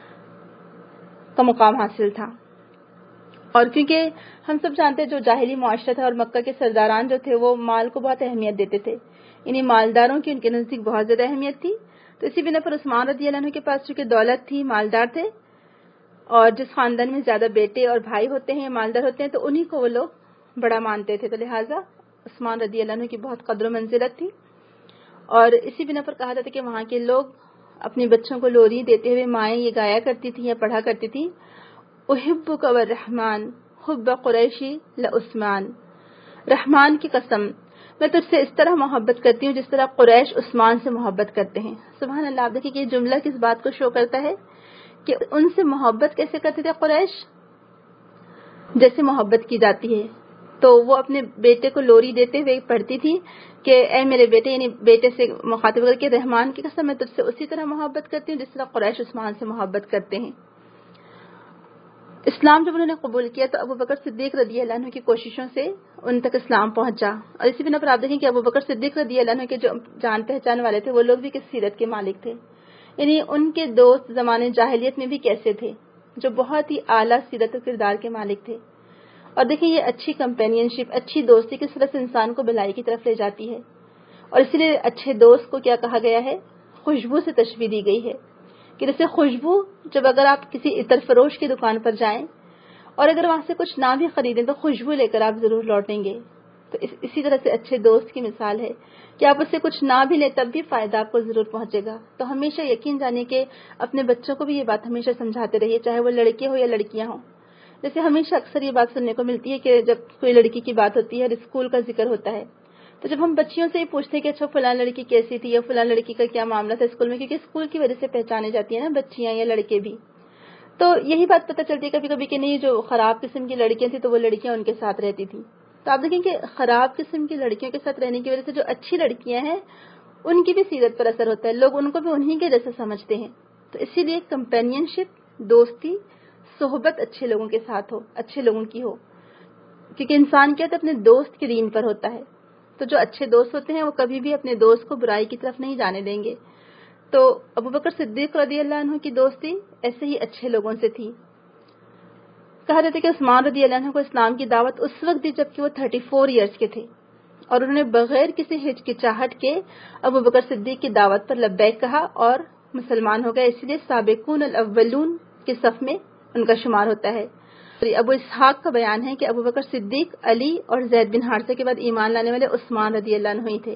کا مقام حاصل تھا. اور کیونکہ ہم سب جانتے ہیں جو جاہلی معاشرہ تھا اور مکہ کے سرداران جو تھے وہ مال کو بہت اہمیت دیتے تھے، یعنی مالداروں کی ان کے نزدیک بہت زیادہ اہمیت تھی. تو اسی بنا پر عثمان رضی اللہ عنہ کے پاس چونکہ دولت تھی، مالدار تھے، اور جس خاندان میں زیادہ بیٹے اور بھائی ہوتے ہیں، مالدار ہوتے ہیں، تو انہی کو وہ لوگ بڑا مانتے تھے، تو لہٰذا عثمان رضی اللہ عنہ کی بہت قدر و منزلت تھی. اور اسی بنا پر کہا جاتا ہے کہ وہاں کے لوگ اپنے بچوں کو لوری دیتے ہوئے مائیں یہ گایا کرتی تھی یا پڑھا کرتی تھی، احبک والرحمن حب قریشی لعثمان، رحمان کی قسم میں تجھ سے اس طرح محبت کرتی ہوں جس طرح قریش عثمان سے محبت کرتے ہیں. سبحان اللہ. آپ دیکھیں کہ یہ جملہ کس بات کو شو کرتا ہے کہ ان سے محبت کیسے کرتے تھے قریش، جیسے محبت کی جاتی ہے. تو وہ اپنے بیٹے کو لوری دیتے ہوئے پڑھتی تھی کہ اے میرے بیٹے، یعنی بیٹے سے مخاطب کر کے رحمان کی قسم میں تجھ سے اسی طرح محبت کرتی ہوں جس طرح قریش عثمان سے محبت کرتے ہیں. اسلام جب انہوں نے قبول کیا تو ابو بکر صدیق رضی اللہ عنہ کی کوششوں سے ان تک اسلام پہنچا. اور اسی بنا پر آپ دیکھیں کہ ابو بکر صدیق رضی اللہ عنہ کے جو جان پہچان والے تھے وہ لوگ بھی کس سیرت کے مالک تھے، یعنی ان کے دوست زمانے جاہلیت میں بھی کیسے تھے، جو بہت ہی اعلیٰ سیرت و کردار کے مالک تھے. اور دیکھیں یہ اچھی کمپینین شپ، اچھی دوستی کس طرح سے انسان کو بھلائی کی طرف لے جاتی ہے. اور اسی لیے اچھے دوست کو کیا کہا گیا ہے، خوشبو سے تشبیہ دی گئی ہے کہ جیسے خوشبو، جب اگر آپ کسی عطر فروش کی دکان پر جائیں اور اگر وہاں سے کچھ نہ بھی خریدیں تو خوشبو لے کر آپ ضرور لوٹیں گے، تو اس اسی طرح سے اچھے دوست کی مثال ہے کہ آپ اس سے کچھ نہ بھی لیں تب بھی فائدہ آپ کو ضرور پہنچے گا. تو ہمیشہ یقین جانے کہ اپنے بچوں کو بھی یہ بات ہمیشہ سمجھاتے رہیے، چاہے وہ لڑکے ہو یا لڑکیاں ہوں. جیسے ہمیشہ اکثر یہ بات سننے کو ملتی ہے کہ جب کوئی لڑکی کی بات ہوتی ہے اور اسکول کا ذکر ہوتا ہے تو جب ہم بچیوں سے ہی پوچھتے ہیں کہ اچھا فلاں لڑکی کیسی تھی یا فلاں لڑکی کا کیا معاملہ تھا اسکول میں، کیونکہ اسکول کی وجہ سے پہچانے جاتی ہیں نا بچیاں یا لڑکے بھی، تو یہی بات پتہ چلتی ہے کبھی کبھی کہ نہیں جو خراب قسم کی لڑکیاں تھیں تو وہ لڑکیاں ان کے ساتھ رہتی تھیں. تو آپ دیکھیں کہ خراب قسم کی لڑکیوں کے ساتھ رہنے کی وجہ سے جو اچھی لڑکیاں ہیں ان کی بھی سیرت پر اثر ہوتا ہے، لوگ ان کو بھی انہی کے جیسا سمجھتے ہیں. تو اسی لیے کمپینین شپ، دوستی، صحبت اچھے لوگوں کے ساتھ ہو، اچھے لوگوں کی ہو، کیونکہ انسان کیا ہے اپنے دوست کے دین پر ہوتا ہے. تو جو اچھے دوست ہوتے ہیں وہ کبھی بھی اپنے دوست کو برائی کی طرف نہیں جانے دیں گے. تو ابو بکر صدیق رضی اللہ عنہ کی دوستی ایسے ہی اچھے لوگوں سے تھی. کہا جاتا ہے کہ عثمان رضی اللہ عنہ کو اسلام کی دعوت اس وقت دی جبکہ وہ تھرٹی فور ایئرس کے تھے، اور انہوں نے بغیر کسی ہچکچاہٹ کے ابو بکر صدیق کی دعوت پر لبیک کہا اور مسلمان ہو گئے. اس لیے سابقون الاولون کے صف میں ان کا شمار ہوتا ہے. ابو اسحاق کا بیان ہے کہ ابو بکر صدیق، علی اور زید بن حارثہ کے بعد ایمان لانے والے عثمان رضی اللہ عنہ ہی تھے،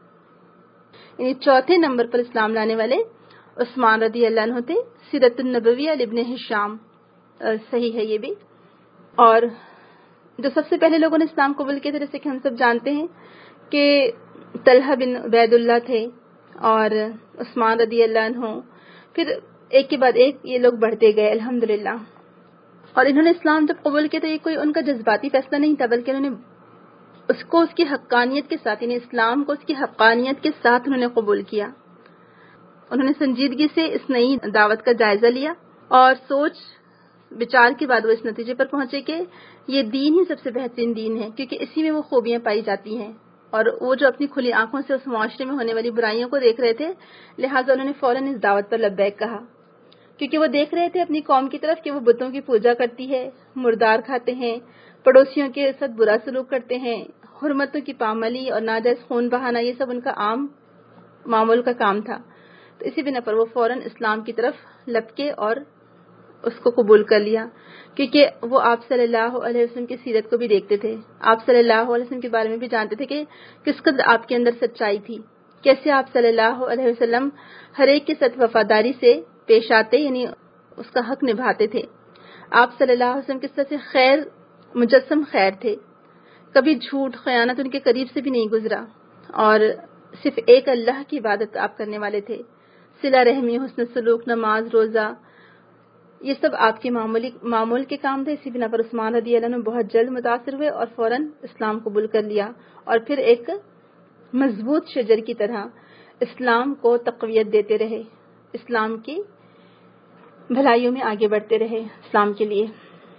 یعنی چوتھے نمبر پر اسلام لانے والے عثمان رضی اللہ عنہ تھے. سیرت النبویہ لابن ہشام صحیح ہے یہ بھی. اور جو سب سے پہلے لوگوں نے اسلام قبول کیا تھے جیسے کہ ہم سب جانتے ہیں کہ طلحہ بن عبید اللہ تھے اور عثمان رضی اللہ عنہ، پھر ایک کے بعد ایک یہ لوگ بڑھتے گئے الحمدللہ. اور انہوں نے اسلام جب قبول کیا تو یہ کوئی ان کا جذباتی فیصلہ نہیں تھا، بلکہ انہوں نے اس کو اس کی حقانیت کے ساتھ، یعنی اسلام کو اس کی حقانیت کے ساتھ انہوں نے قبول کیا. انہوں نے سنجیدگی سے اس نئی دعوت کا جائزہ لیا اور سوچ بچار کے بعد وہ اس نتیجے پر پہنچے کہ یہ دین ہی سب سے بہترین دین ہے، کیونکہ اسی میں وہ خوبیاں پائی جاتی ہیں. اور وہ جو اپنی کھلی آنکھوں سے اس معاشرے میں ہونے والی برائیوں کو دیکھ رہے تھے، لہٰذا انہوں نے فوراً اس دعوت پر لبیک کہا، کیونکہ وہ دیکھ رہے تھے اپنی قوم کی طرف کہ وہ بتوں کی پوجا کرتی ہے، مردار کھاتے ہیں، پڑوسیوں کے ساتھ برا سلوک کرتے ہیں، حرمتوں کی پامالی اور ناجائز خون بہانا یہ سب ان کا عام معمول کا کام تھا. تو اسی بنا پر وہ فوراً اسلام کی طرف لپکے اور اس کو قبول کر لیا، کیونکہ وہ آپ صلی اللہ علیہ وسلم کی سیرت کو بھی دیکھتے تھے، آپ صلی اللہ علیہ وسلم کے بارے میں بھی جانتے تھے کہ کس قدر آپ کے اندر سچائی تھی، کیسے آپ صلی اللہ علیہ وسلم ہر ایک کے ساتھ وفاداری سے پیش آتے، یعنی اس کا حق نبھاتے تھے. آپ صلی اللہ علیہ وسلم کس طرح سے خیر مجسم خیر تھے، کبھی جھوٹ خیانت ان کے قریب سے بھی نہیں گزرا، اور صرف ایک اللہ کی عبادت آپ کرنے والے تھے. صلہ رحمی، حسن سلوک، نماز، روزہ، یہ سب آپ کے معمولی معمول کے کام تھے. اسی بنا پر عثمان رضی اللہ عنہ بہت جلد متاثر ہوئے اور فوراً اسلام قبول کر لیا، اور پھر ایک مضبوط شجر کی طرح اسلام کو تقویت دیتے رہے، اسلام کی بھلائیوں میں آگے بڑھتے رہے اسلام کے لیے.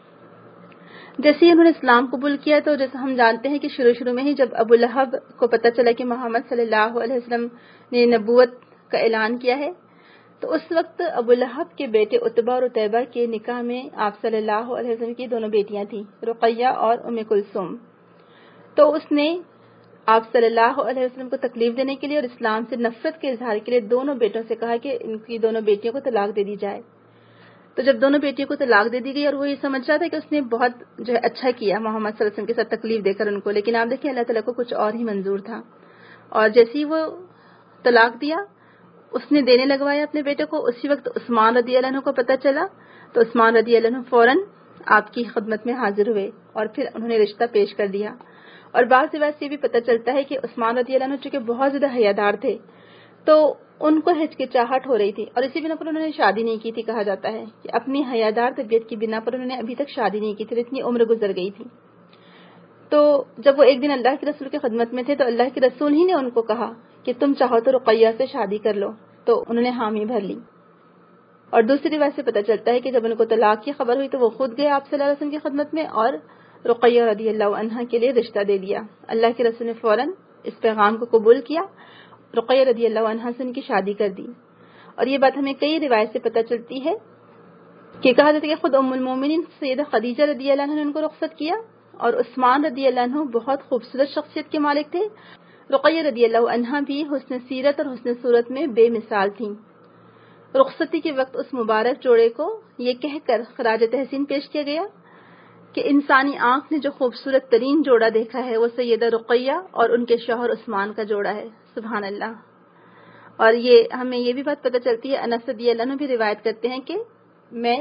جیسے ہی انہوں نے اسلام قبول کیا تو جیسے ہم جانتے ہیں کہ شروع شروع میں ہی جب ابو لہب کو پتہ چلا کہ محمد صلی اللہ علیہ وسلم نے نبوت کا اعلان کیا ہے تو اس وقت ابو لہب کے بیٹے عتبہ اور عتیبہ کے نکاح میں آپ صلی اللہ علیہ وسلم کی دونوں بیٹیاں تھیں، رقیہ اور ام کلثوم. تو اس نے آپ صلی اللہ علیہ وسلم کو تکلیف دینے کے لیے اور اسلام سے نفرت کے اظہار کے لیے دونوں بیٹوں سے کہا کہ ان کی دونوں بیٹیوں کو طلاق دے دی جائے. تو جب دونوں بیٹیوں کو طلاق دے دی گئی اور وہ یہ سمجھ رہا تھا کہ اس نے بہت جو ہے اچھا کیا محمد صلی اللہ علیہ وسلم کے ساتھ تکلیف دے کر ان کو، لیکن آپ دیکھیں اللہ تعالیٰ کو کچھ اور ہی منظور تھا، اور جیسے ہی وہ طلاق دیا اس نے دینے لگوایا اپنے بیٹے کو، اسی وقت عثمان رضی اللہ عنہ کو پتہ چلا تو عثمان رضی اللہ عنہ فوراً آپ کی خدمت میں حاضر ہوئے اور پھر انہوں نے رشتہ پیش کر دیا۔ اور بعض روایت سے یہ بھی پتہ چلتا ہے کہ عثمان رضی اللہ عنہ چونکہ بہت زیادہ حیادار تھے تو ان کو ہچکچاہٹ ہو رہی تھی اور اسی بنا پر انہوں نے شادی نہیں کی تھی، کہا جاتا ہے کہ اپنی حیادار طبیعت کی بنا پر انہوں نے ابھی تک شادی نہیں کی تھی، اتنی عمر گزر گئی تھی۔ تو جب وہ ایک دن اللہ کے رسول کی خدمت میں تھے تو اللہ کے رسول ہی نے ان کو کہا کہ تم چاہو تو رقیہ سے شادی کر لو، تو انہوں نے حامی بھر لی۔ اور دوسری روایت سے پتہ چلتا ہے کہ جب ان کو طلاق کی خبر ہوئی تو وہ خود گئے آپ صلی اللہ علیہ وسلم کی خدمت میں اور رقیہ رضی اللہ عنہا کے لیے رشتہ دے دیا۔ اللہ کے رسول نے فوراً اس پیغام کو قبول کیا، رقیہ رضی اللہ عنہا سے ان کی شادی کر دی۔ اور یہ بات ہمیں کئی روایت سے پتہ چلتی ہے کہ کہا جاتا ہے کہ خود ام المومنین سیدہ خدیجہ رضی اللہ عنہا نے ان کو رخصت کیا، اور عثمان رضی اللہ عنہ بہت خوبصورت شخصیت کے مالک تھے، رقیہ رضی اللہ عنہا بھی حسن سیرت اور حسن صورت میں بے مثال تھیں۔ رخصتی کے وقت اس مبارک جوڑے کو یہ کہہ کر خراج تحسین پیش کیا گیا کہ انسانی آنکھ نے جو خوبصورت ترین جوڑا دیکھا ہے وہ سیدہ رقیہ اور ان کے شوہر عثمان کا جوڑا ہے، سبحان اللہ۔ اور یہ ہمیں یہ بھی بات پتہ چلتی ہے، انس رضی اللہ عنہ بھی روایت کرتے ہیں کہ میں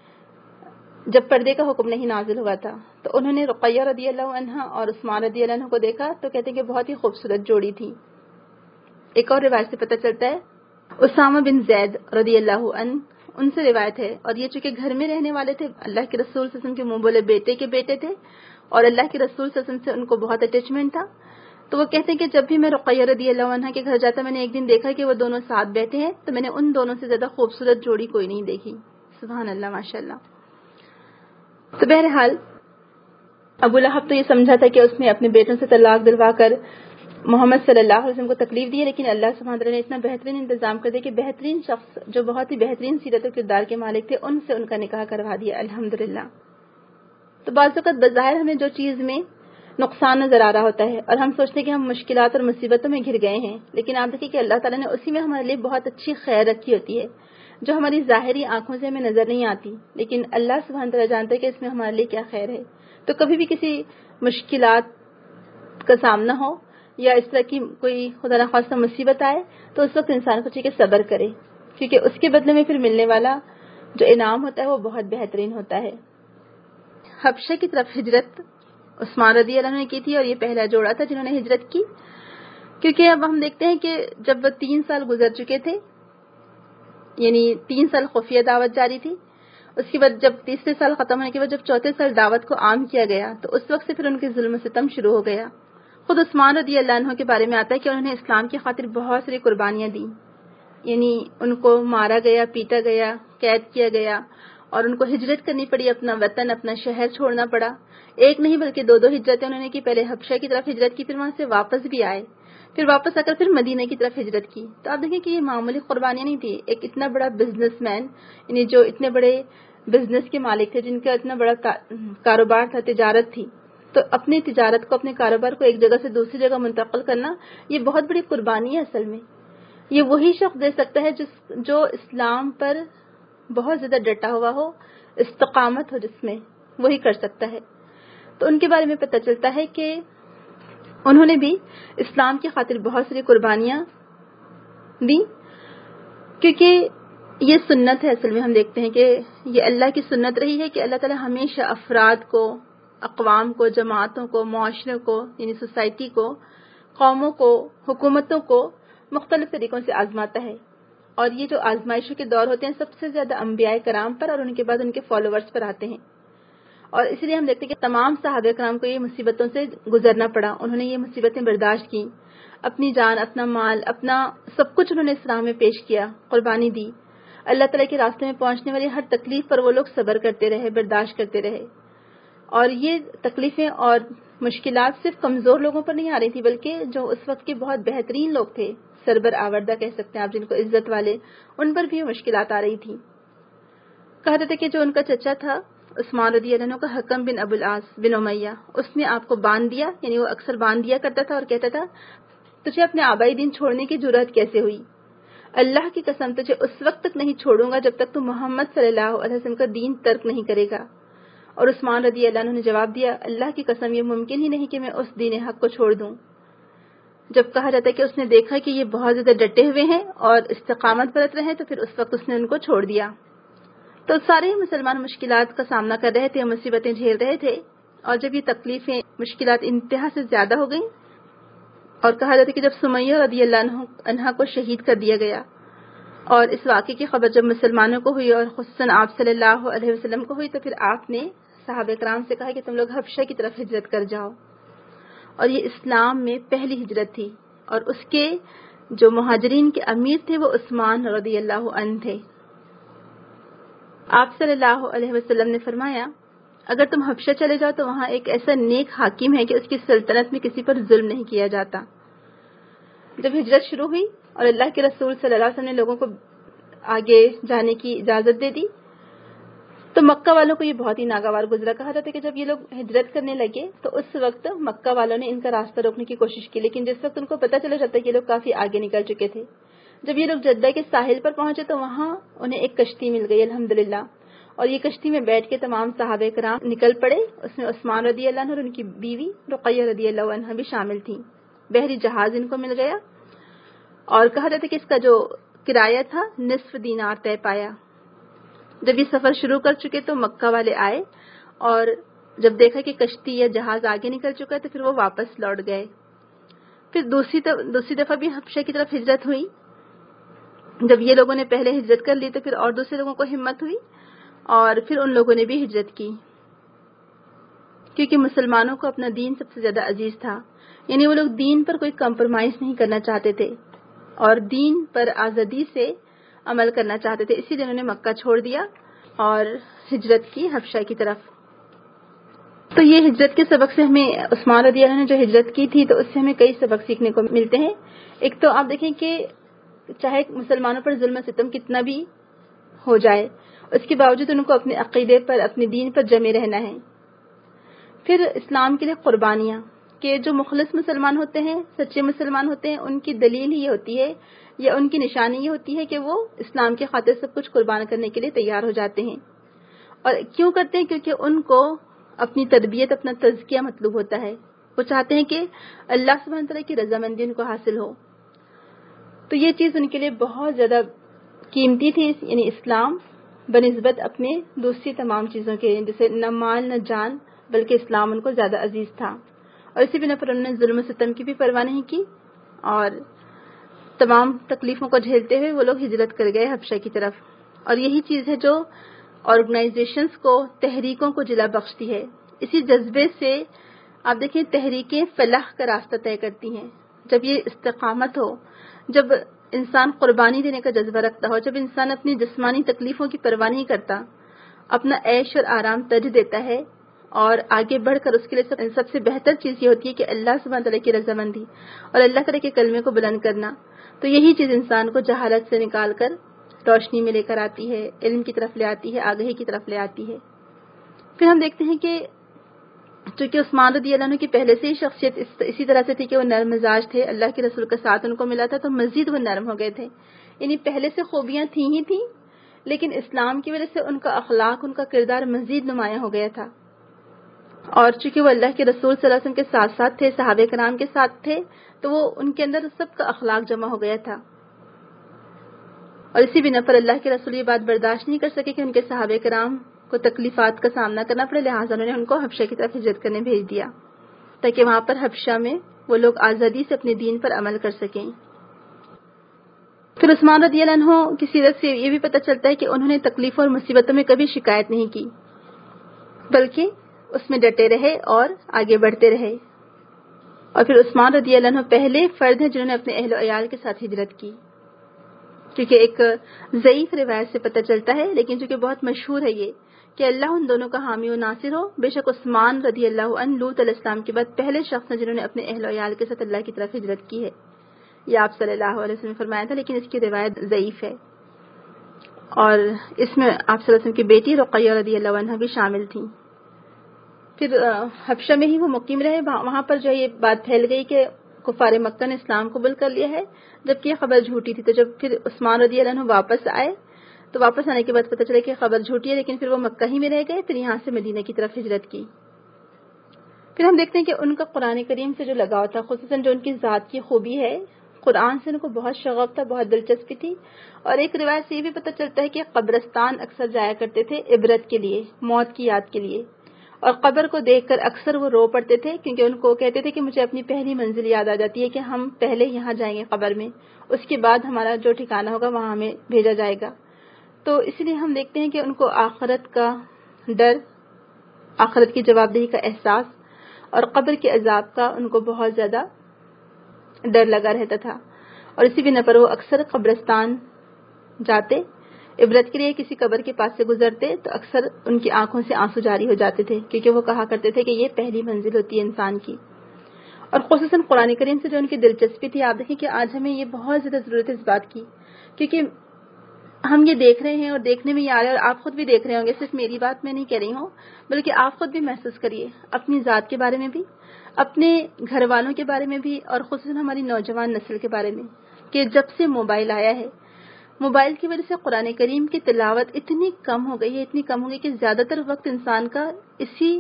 جب پردے کا حکم نہیں نازل ہوا تھا تو انہوں نے رقیہ رضی اللہ عنہا اور عثمان رضی اللہ عنہ کو دیکھا تو کہتے ہیں کہ بہت ہی خوبصورت جوڑی تھی۔ ایک اور روایت سے پتہ چلتا ہے اسامہ بن زید رضی اللہ عنہ ان سے روایت ہے، اور یہ چونکہ گھر میں رہنے والے تھے، اللہ کے رسول صلی اللہ علیہ وسلم کے منہ بولے بیٹے کے بیٹے تھے اور اللہ کے رسول صلی اللہ علیہ وسلم سے ان کو بہت اٹیچمنٹ تھا، تو وہ کہتے ہیں کہ جب بھی میں رقیہ رضی اللہ عنہا کے گھر جاتا میں نے ایک دن دیکھا کہ وہ دونوں ساتھ بیٹھے ہیں تو میں نے ان دونوں سے زیادہ خوبصورت جوڑی کوئی نہیں دیکھی، سبحان اللہ ماشاء اللہ۔ تو بہرحال ابو لہب تو یہ سمجھا تھا کہ اس نے اپنے بیٹوں سے طلاق دلوا کر محمد صلی اللہ علیہ وسلم کو تکلیف دی ہے، لیکن اللہ سبحانہ وتعالی نے اتنا بہترین انتظام کر دیا کہ بہترین شخص جو بہت ہی بہترین سیرت و کردار کے مالک تھے ان سے ان کا نکاح کروا دیا، الحمدللہ۔ تو بعض اوقات بظاہر ہمیں جو چیز میں نقصان نظر آ رہا ہوتا ہے اور ہم سوچتے ہیں کہ ہم مشکلات اور مصیبتوں میں گھر گئے ہیں، لیکن آپ دیکھیں کہ اللہ تعالیٰ نے اسی میں ہمارے لیے بہت اچھی خیر رکھی ہوتی ہے جو ہماری ظاہری آنکھوں سے ہمیں نظر نہیں آتی، لیکن اللہ سبحانہ وتعالی جانتا ہے کہ اس میں ہمارے لیے کیا خیر ہے۔ تو کبھی بھی کسی مشکلات کا سامنا ہو یا اس طرح کی کوئی خدا نخواستہ مصیبت آئے تو اس وقت انسان کو چاہیے کہ صبر کرے، کیونکہ اس کے بدلے میں پھر ملنے والا جو انعام ہوتا ہے وہ بہت بہترین ہوتا ہے۔ حبشہ کی طرف ہجرت عثمان رضی اللہ عنہ نے کی تھی اور یہ پہلا جوڑا تھا جنہوں نے ہجرت کی، کیونکہ اب ہم دیکھتے ہیں کہ جب وہ تین سال گزر چکے تھے، یعنی تین سال خفیہ دعوت جاری تھی، اس کے بعد جب تیسرے سال ختم ہونے کے بعد جب چوتھے سال دعوت کو عام کیا گیا تو اس وقت سے پھر ان کے ظلم و ستم شروع ہو گیا۔ خود عثمان رضی اللہ عنہ کے بارے میں آتا ہے کہ انہوں نے اسلام کی خاطر بہت ساری قربانیاں دی، یعنی ان کو مارا گیا، پیٹا گیا، قید کیا گیا اور ان کو ہجرت کرنی پڑی، اپنا وطن اپنا شہر چھوڑنا پڑا۔ ایک نہیں بلکہ دو دو ہجرتیں انہوں نے کی، پہلے حبشہ کی طرف ہجرت کی، پھر وہاں سے واپس بھی آئے، پھر واپس آ کر پھر مدینہ کی طرف ہجرت کی۔ تو آپ دیکھیں کہ یہ معمولی قربانیاں نہیں تھی، ایک اتنا بڑا بزنس مین، یعنی جو اتنے بڑے بزنس کے مالک تھے، جن کا اتنا بڑا کاروبار تھا، تجارت تھی، تو اپنی تجارت کو، اپنے کاروبار کو ایک جگہ سے دوسری جگہ منتقل کرنا یہ بہت بڑی قربانی ہے۔ اصل میں یہ وہی شخص دے سکتا ہے جس جو اسلام پر بہت زیادہ ڈٹا ہوا ہو، استقامت ہو جس میں، وہی کر سکتا ہے۔ تو ان کے بارے میں پتہ چلتا ہے کہ انہوں نے بھی اسلام کی خاطر بہت ساری قربانیاں دی، کیونکہ یہ سنت ہے۔ اصل میں ہم دیکھتے ہیں کہ یہ اللہ کی سنت رہی ہے کہ اللہ تعالیٰ ہمیشہ افراد کو، اقوام کو، جماعتوں کو، معاشروں کو، یعنی سوسائٹی کو، قوموں کو، حکومتوں کو مختلف طریقوں سے آزماتا ہے، اور یہ جو آزمائشوں کے دور ہوتے ہیں سب سے زیادہ انبیاء کرام پر اور ان کے بعد ان کے فالوورز پر آتے ہیں، اور اس لیے ہم دیکھتے ہیں کہ تمام صحابہ کرام کو یہ مصیبتوں سے گزرنا پڑا، انہوں نے یہ مصیبتیں برداشت کی، اپنی جان، اپنا مال، اپنا سب کچھ انہوں نے اسلام میں پیش کیا، قربانی دی۔ اللہ تعالیٰ کے راستے میں پہنچنے والی ہر تکلیف پر وہ لوگ صبر کرتے رہے، برداشت کرتے رہے، اور یہ تکلیفیں اور مشکلات صرف کمزور لوگوں پر نہیں آ رہی تھی، بلکہ جو اس وقت کے بہت بہترین لوگ تھے، سربر آوردہ کہہ سکتے ہیں آپ جن کو، عزت والے، ان پر بھی یہ مشکلات آ رہی تھی۔ کہا جاتا ہے کہ جو ان کا چچا تھا عثمان رضی اللہ عنہ کا، حکم بن ابو العاص بن امیہ، اس نے آپ کو باندھ دیا، یعنی وہ اکثر باندھ دیا کرتا تھا اور کہتا تھا تجھے اپنے آبائی دین چھوڑنے کی جرأت کیسے ہوئی؟ اللہ کی قسم تجھے اس وقت تک نہیں چھوڑوں گا جب تک تو محمد صلی اللہ علیہ وسلم کا دین ترک نہیں کرے گا. اور عثمان رضی اللہ عنہ نے جواب دیا اللہ کی قسم یہ ممکن ہی نہیں کہ میں اس دین حق کو چھوڑ دوں. جب کہا جاتا ہے کہ اس نے دیکھا کہ یہ بہت زیادہ ڈٹے ہوئے ہیں اور استقامت برت رہے ہیں تو پھر اس وقت اس نے ان کو چھوڑ دیا. تو سارے ہی مسلمان مشکلات کا سامنا کر رہے تھے, مصیبتیں جھیل رہے تھے, اور جب یہ تکلیفیں مشکلات انتہا سے زیادہ ہو گئیں اور کہا جاتا ہے کہ جب سمیہ رضی اللہ عنہا کو شہید کر دیا گیا اور اس واقعے کی خبر جب مسلمانوں کو ہوئی اور خصوصاً آپ صلی اللہ علیہ وسلم کو ہوئی تو پھر آپ نے صحابہ کرام سے کہا کہ تم لوگ حبشہ کی طرف ہجرت کر جاؤ. اور یہ اسلام میں پہلی ہجرت تھی اور اس کے جو مہاجرین کے امیر تھے وہ عثمان رضی اللہ عنہ تھے. آپ صلی اللہ علیہ وسلم نے فرمایا اگر تم حبشہ چلے جاؤ تو وہاں ایک ایسا نیک حاکم ہے کہ اس کی سلطنت میں کسی پر ظلم نہیں کیا جاتا. جب ہجرت شروع ہوئی اور اللہ کے رسول صلی اللہ علیہ وسلم نے لوگوں کو آگے جانے کی اجازت دے دی تو مکہ والوں کو یہ بہت ہی ناگوار گزرا. کہا جاتا ہے کہ جب یہ لوگ ہجرت کرنے لگے تو اس وقت مکہ والوں نے ان کا راستہ روکنے کی کوشش کی, لیکن جس وقت ان کو پتہ چلا جاتا ہے کہ یہ لوگ کافی آگے نکل چکے تھے, جب یہ لوگ جدہ کے ساحل پر پہنچے تو وہاں انہیں ایک کشتی مل گئی الحمدللہ, اور یہ کشتی میں بیٹھ کے تمام صحابہ کرام نکل پڑے. اس میں عثمان رضی اللہ عنہ اور ان کی بیوی رقیہ رضی اللہ عنہ بھی شامل تھیں. بحری جہاز ان کو مل گیا اور کہا جاتا ہے کہ اس کا جو کرایہ تھا نصف دینار طے پایا. جب یہ سفر شروع کر چکے تو مکہ والے آئے اور جب دیکھا کہ کشتی یا جہاز آگے نکل چکا ہے تو پھر وہ واپس لوٹ گئے. پھر دوسری دوسری دفعہ بھی حبشہ کی طرف ہجرت ہوئی. جب یہ لوگوں نے پہلے ہجرت کر لی تو پھر اور دوسرے لوگوں کو ہمت ہوئی اور پھر ان لوگوں نے بھی ہجرت کی, کیونکہ مسلمانوں کو اپنا دین سب سے زیادہ عزیز تھا. یعنی وہ لوگ دین پر کوئی کمپرومائز نہیں کرنا چاہتے تھے اور دین پر آزادی سے عمل کرنا چاہتے تھے, اسی لیے انہوں نے مکہ چھوڑ دیا اور ہجرت کی حبشہ کی طرف. تو یہ ہجرت کے سبق سے ہمیں عثمان رضی اللہ نے جو ہجرت کی تھی تو اس سے ہمیں کئی سبق سیکھنے کو ملتے ہیں. ایک تو آپ دیکھیں کہ چاہے مسلمانوں پر ظلم و ستم کتنا بھی ہو جائے اس کے باوجود ان کو اپنے عقیدے پر اپنے دین پر جمے رہنا ہے. پھر اسلام کے لیے قربانیاں, کہ جو مخلص مسلمان ہوتے ہیں, سچے مسلمان ہوتے ہیں, ان کی دلیل یہ ہوتی ہے یا ان کی نشانی یہ ہوتی ہے کہ وہ اسلام کی خاطر سب کچھ قربان کرنے کے لیے تیار ہو جاتے ہیں. اور کیوں کرتے ہیں؟ کیونکہ ان کو اپنی تربیت, اپنا تزکیہ مطلوب ہوتا ہے. وہ چاہتے ہیں کہ اللہ سبحانہ تعالیٰ کی رضامندی ان کو حاصل ہو. تو یہ چیز ان کے لیے بہت زیادہ قیمتی تھی, یعنی اسلام بنسبت اپنے دوسری تمام چیزوں کے, جیسے نہ مال نہ جان, بلکہ اسلام ان کو زیادہ عزیز تھا. اور اسی بنا پر انہوں نے ظلم و ستم کی بھی پرواہ نہیں کی اور تمام تکلیفوں کو جھیلتے ہوئے وہ لوگ ہجرت کر گئے حبشہ کی طرف. اور یہی چیز ہے جو آرگنائزیشنز کو, تحریکوں کو جلا بخشتی ہے. اسی جذبے سے آپ دیکھیں تحریکیں فلاح کا راستہ طے کرتی ہیں. جب یہ استقامت ہو, جب انسان قربانی دینے کا جذبہ رکھتا ہو, جب انسان اپنی جسمانی تکلیفوں کی پرواہ نہیں کرتا, اپنا عیش اور آرام ترجیح دیتا ہے اور آگے بڑھ کر اس کے لیے سب سے بہتر چیز یہ ہوتی ہے کہ اللہ سبحانہ تعالیٰ کی رضامندی اور اللہ تعالیٰ کے کلمے کو بلند کرنا. تو یہی چیز انسان کو جہالت سے نکال کر روشنی میں لے کر آتی ہے, علم کی طرف لے آتی ہے, آگہی کی طرف لے آتی ہے. پھر ہم دیکھتے ہیں کہ چونکہ عثمان رضی اللہ عنہ کی پہلے سے ہی شخصیت اسی طرح سے تھی کہ وہ نرم مزاج تھے, اللہ کے رسول کا ساتھ ان کو ملا تھا تو مزید وہ نرم ہو گئے تھے. یعنی پہلے سے خوبیاں تھیں ہی تھیں, لیکن اسلام کی وجہ سے ان کا اخلاق, ان کا کردار مزید نمایاں ہو گیا تھا. اور چونکہ وہ اللہ کے رسول صلی اللہ علیہ وسلم کے ساتھ ساتھ تھے, صحابہ کرام کے ساتھ تھے, تو وہ ان کے اندر سب کا اخلاق جمع ہو گیا تھا. اور اسی بنا پر اللہ کے رسول یہ بات برداشت نہیں کر سکے کہ ان کے صحابہ کرام کو تکلیفات کا سامنا کرنا پڑے, لہٰذا انہوں نے ان کو حبشہ کی طرف ہجرت کرنے بھیج دیا تاکہ وہاں پر حبشہ میں وہ لوگ آزادی سے اپنے دین پر عمل کر سکیں. پھر عثمان رضی اللہ عنہ کی سیرت سے یہ بھی پتہ چلتا ہے کہ انہوں نے تکلیفوں اور مصیبتوں میں کبھی شکایت نہیں کی, بلکہ اس میں ڈٹے رہے اور آگے بڑھتے رہے. اور پھر عثمان رضی اللہ عنہ پہلے فرد ہیں جنہوں نے اپنے اہل و عیال کے ساتھ ہجرت کی, کیونکہ ایک ضعیف روایت سے پتہ چلتا ہے, لیکن چونکہ بہت مشہور ہے یہ کہ اللہ ان دونوں کا حامی و ناصر ہو. بے شک عثمان رضی اللہ عنہ لوط علیہ السلام کے بعد پہلے شخص ہیں جنہوں نے اپنے اہل و عیال کے ساتھ اللہ کی طرف ہجرت کی ہے. یہ آپ صلی اللہ علیہ وسلم نے فرمایا تھا, لیکن اس کی روایت ضعیف ہے. اور اس میں آپ صلی اللہ علیہ وسلم کی بیٹی رقیہ رضی اللہ عنہ بھی شامل تھیں. پھر حبشہ میں ہی وہ مقیم رہے. وہاں پر جو یہ بات پھیل گئی کہ کفار مکہ نے اسلام قبول کر لیا ہے، جبکہ یہ خبر جھوٹی تھی۔ تو جب پھر عثمان رضی اللہ عنہ واپس آئے تو واپس آنے کے بعد پتہ چلا کہ خبر جھوٹی ہے، لیکن پھر وہ مکہ ہی میں رہ گئے، پھر یہاں سے مدینہ کی طرف ہجرت کی۔ پھر ہم دیکھتے ہیں کہ ان کا قرآن کریم سے جو لگاؤ تھا، خصوصاً جو ان کی ذات کی خوبی ہے، قرآن سے ان کو بہت شغف تھا، بہت دلچسپی تھی۔ اور ایک روایت سے یہ بھی پتہ چلتا ہے کہ قبرستان اکثر جایا کرتے تھے عبرت کے لیے، موت کی یاد کے لیے، اور قبر کو دیکھ کر اکثر وہ رو پڑتے تھے، کیونکہ ان کو کہتے تھے کہ مجھے اپنی پہلی منزل یاد آ جاتی ہے کہ ہم پہلے یہاں جائیں گے قبر میں، اس کے بعد ہمارا جو ٹھکانہ ہوگا وہاں ہمیں بھیجا جائے گا۔ تو اس لیے ہم دیکھتے ہیں کہ ان کو آخرت کا ڈر، آخرت کی جواب دہی کا احساس اور قبر کے عذاب کا ان کو بہت زیادہ ڈر لگا رہتا تھا، اور اسی بنا پر وہ اکثر قبرستان جاتے عبرت کے لیے، کسی قبر کے پاس سے گزرتے تو اکثر ان کی آنکھوں سے آنسو جاری ہو جاتے تھے، کیونکہ وہ کہا کرتے تھے کہ یہ پہلی منزل ہوتی ہے انسان کی۔ اور خصوصاً قرآن کریم سے جو ان کی دلچسپی تھی، آپ دیکھیں کہ آج ہمیں یہ بہت زیادہ ضرورت ہے اس بات کی، کیونکہ ہم یہ دیکھ رہے ہیں اور دیکھنے میں یہ آ رہا ہے، اور آپ خود بھی دیکھ رہے ہوں گے، صرف میری بات میں نہیں کہہ رہی ہوں بلکہ آپ خود بھی محسوس کریے اپنی ذات کے بارے میں بھی، اپنے گھر والوں کے بارے میں بھی، اور خصوصاً ہماری نوجوان نسل کے بارے میں، کہ جب سے موبائل آیا ہے، موبائل کی وجہ سے قرآن کریم کی تلاوت اتنی کم ہو گئی ہے، اتنی کم ہو گئی کہ زیادہ تر وقت انسان کا اسی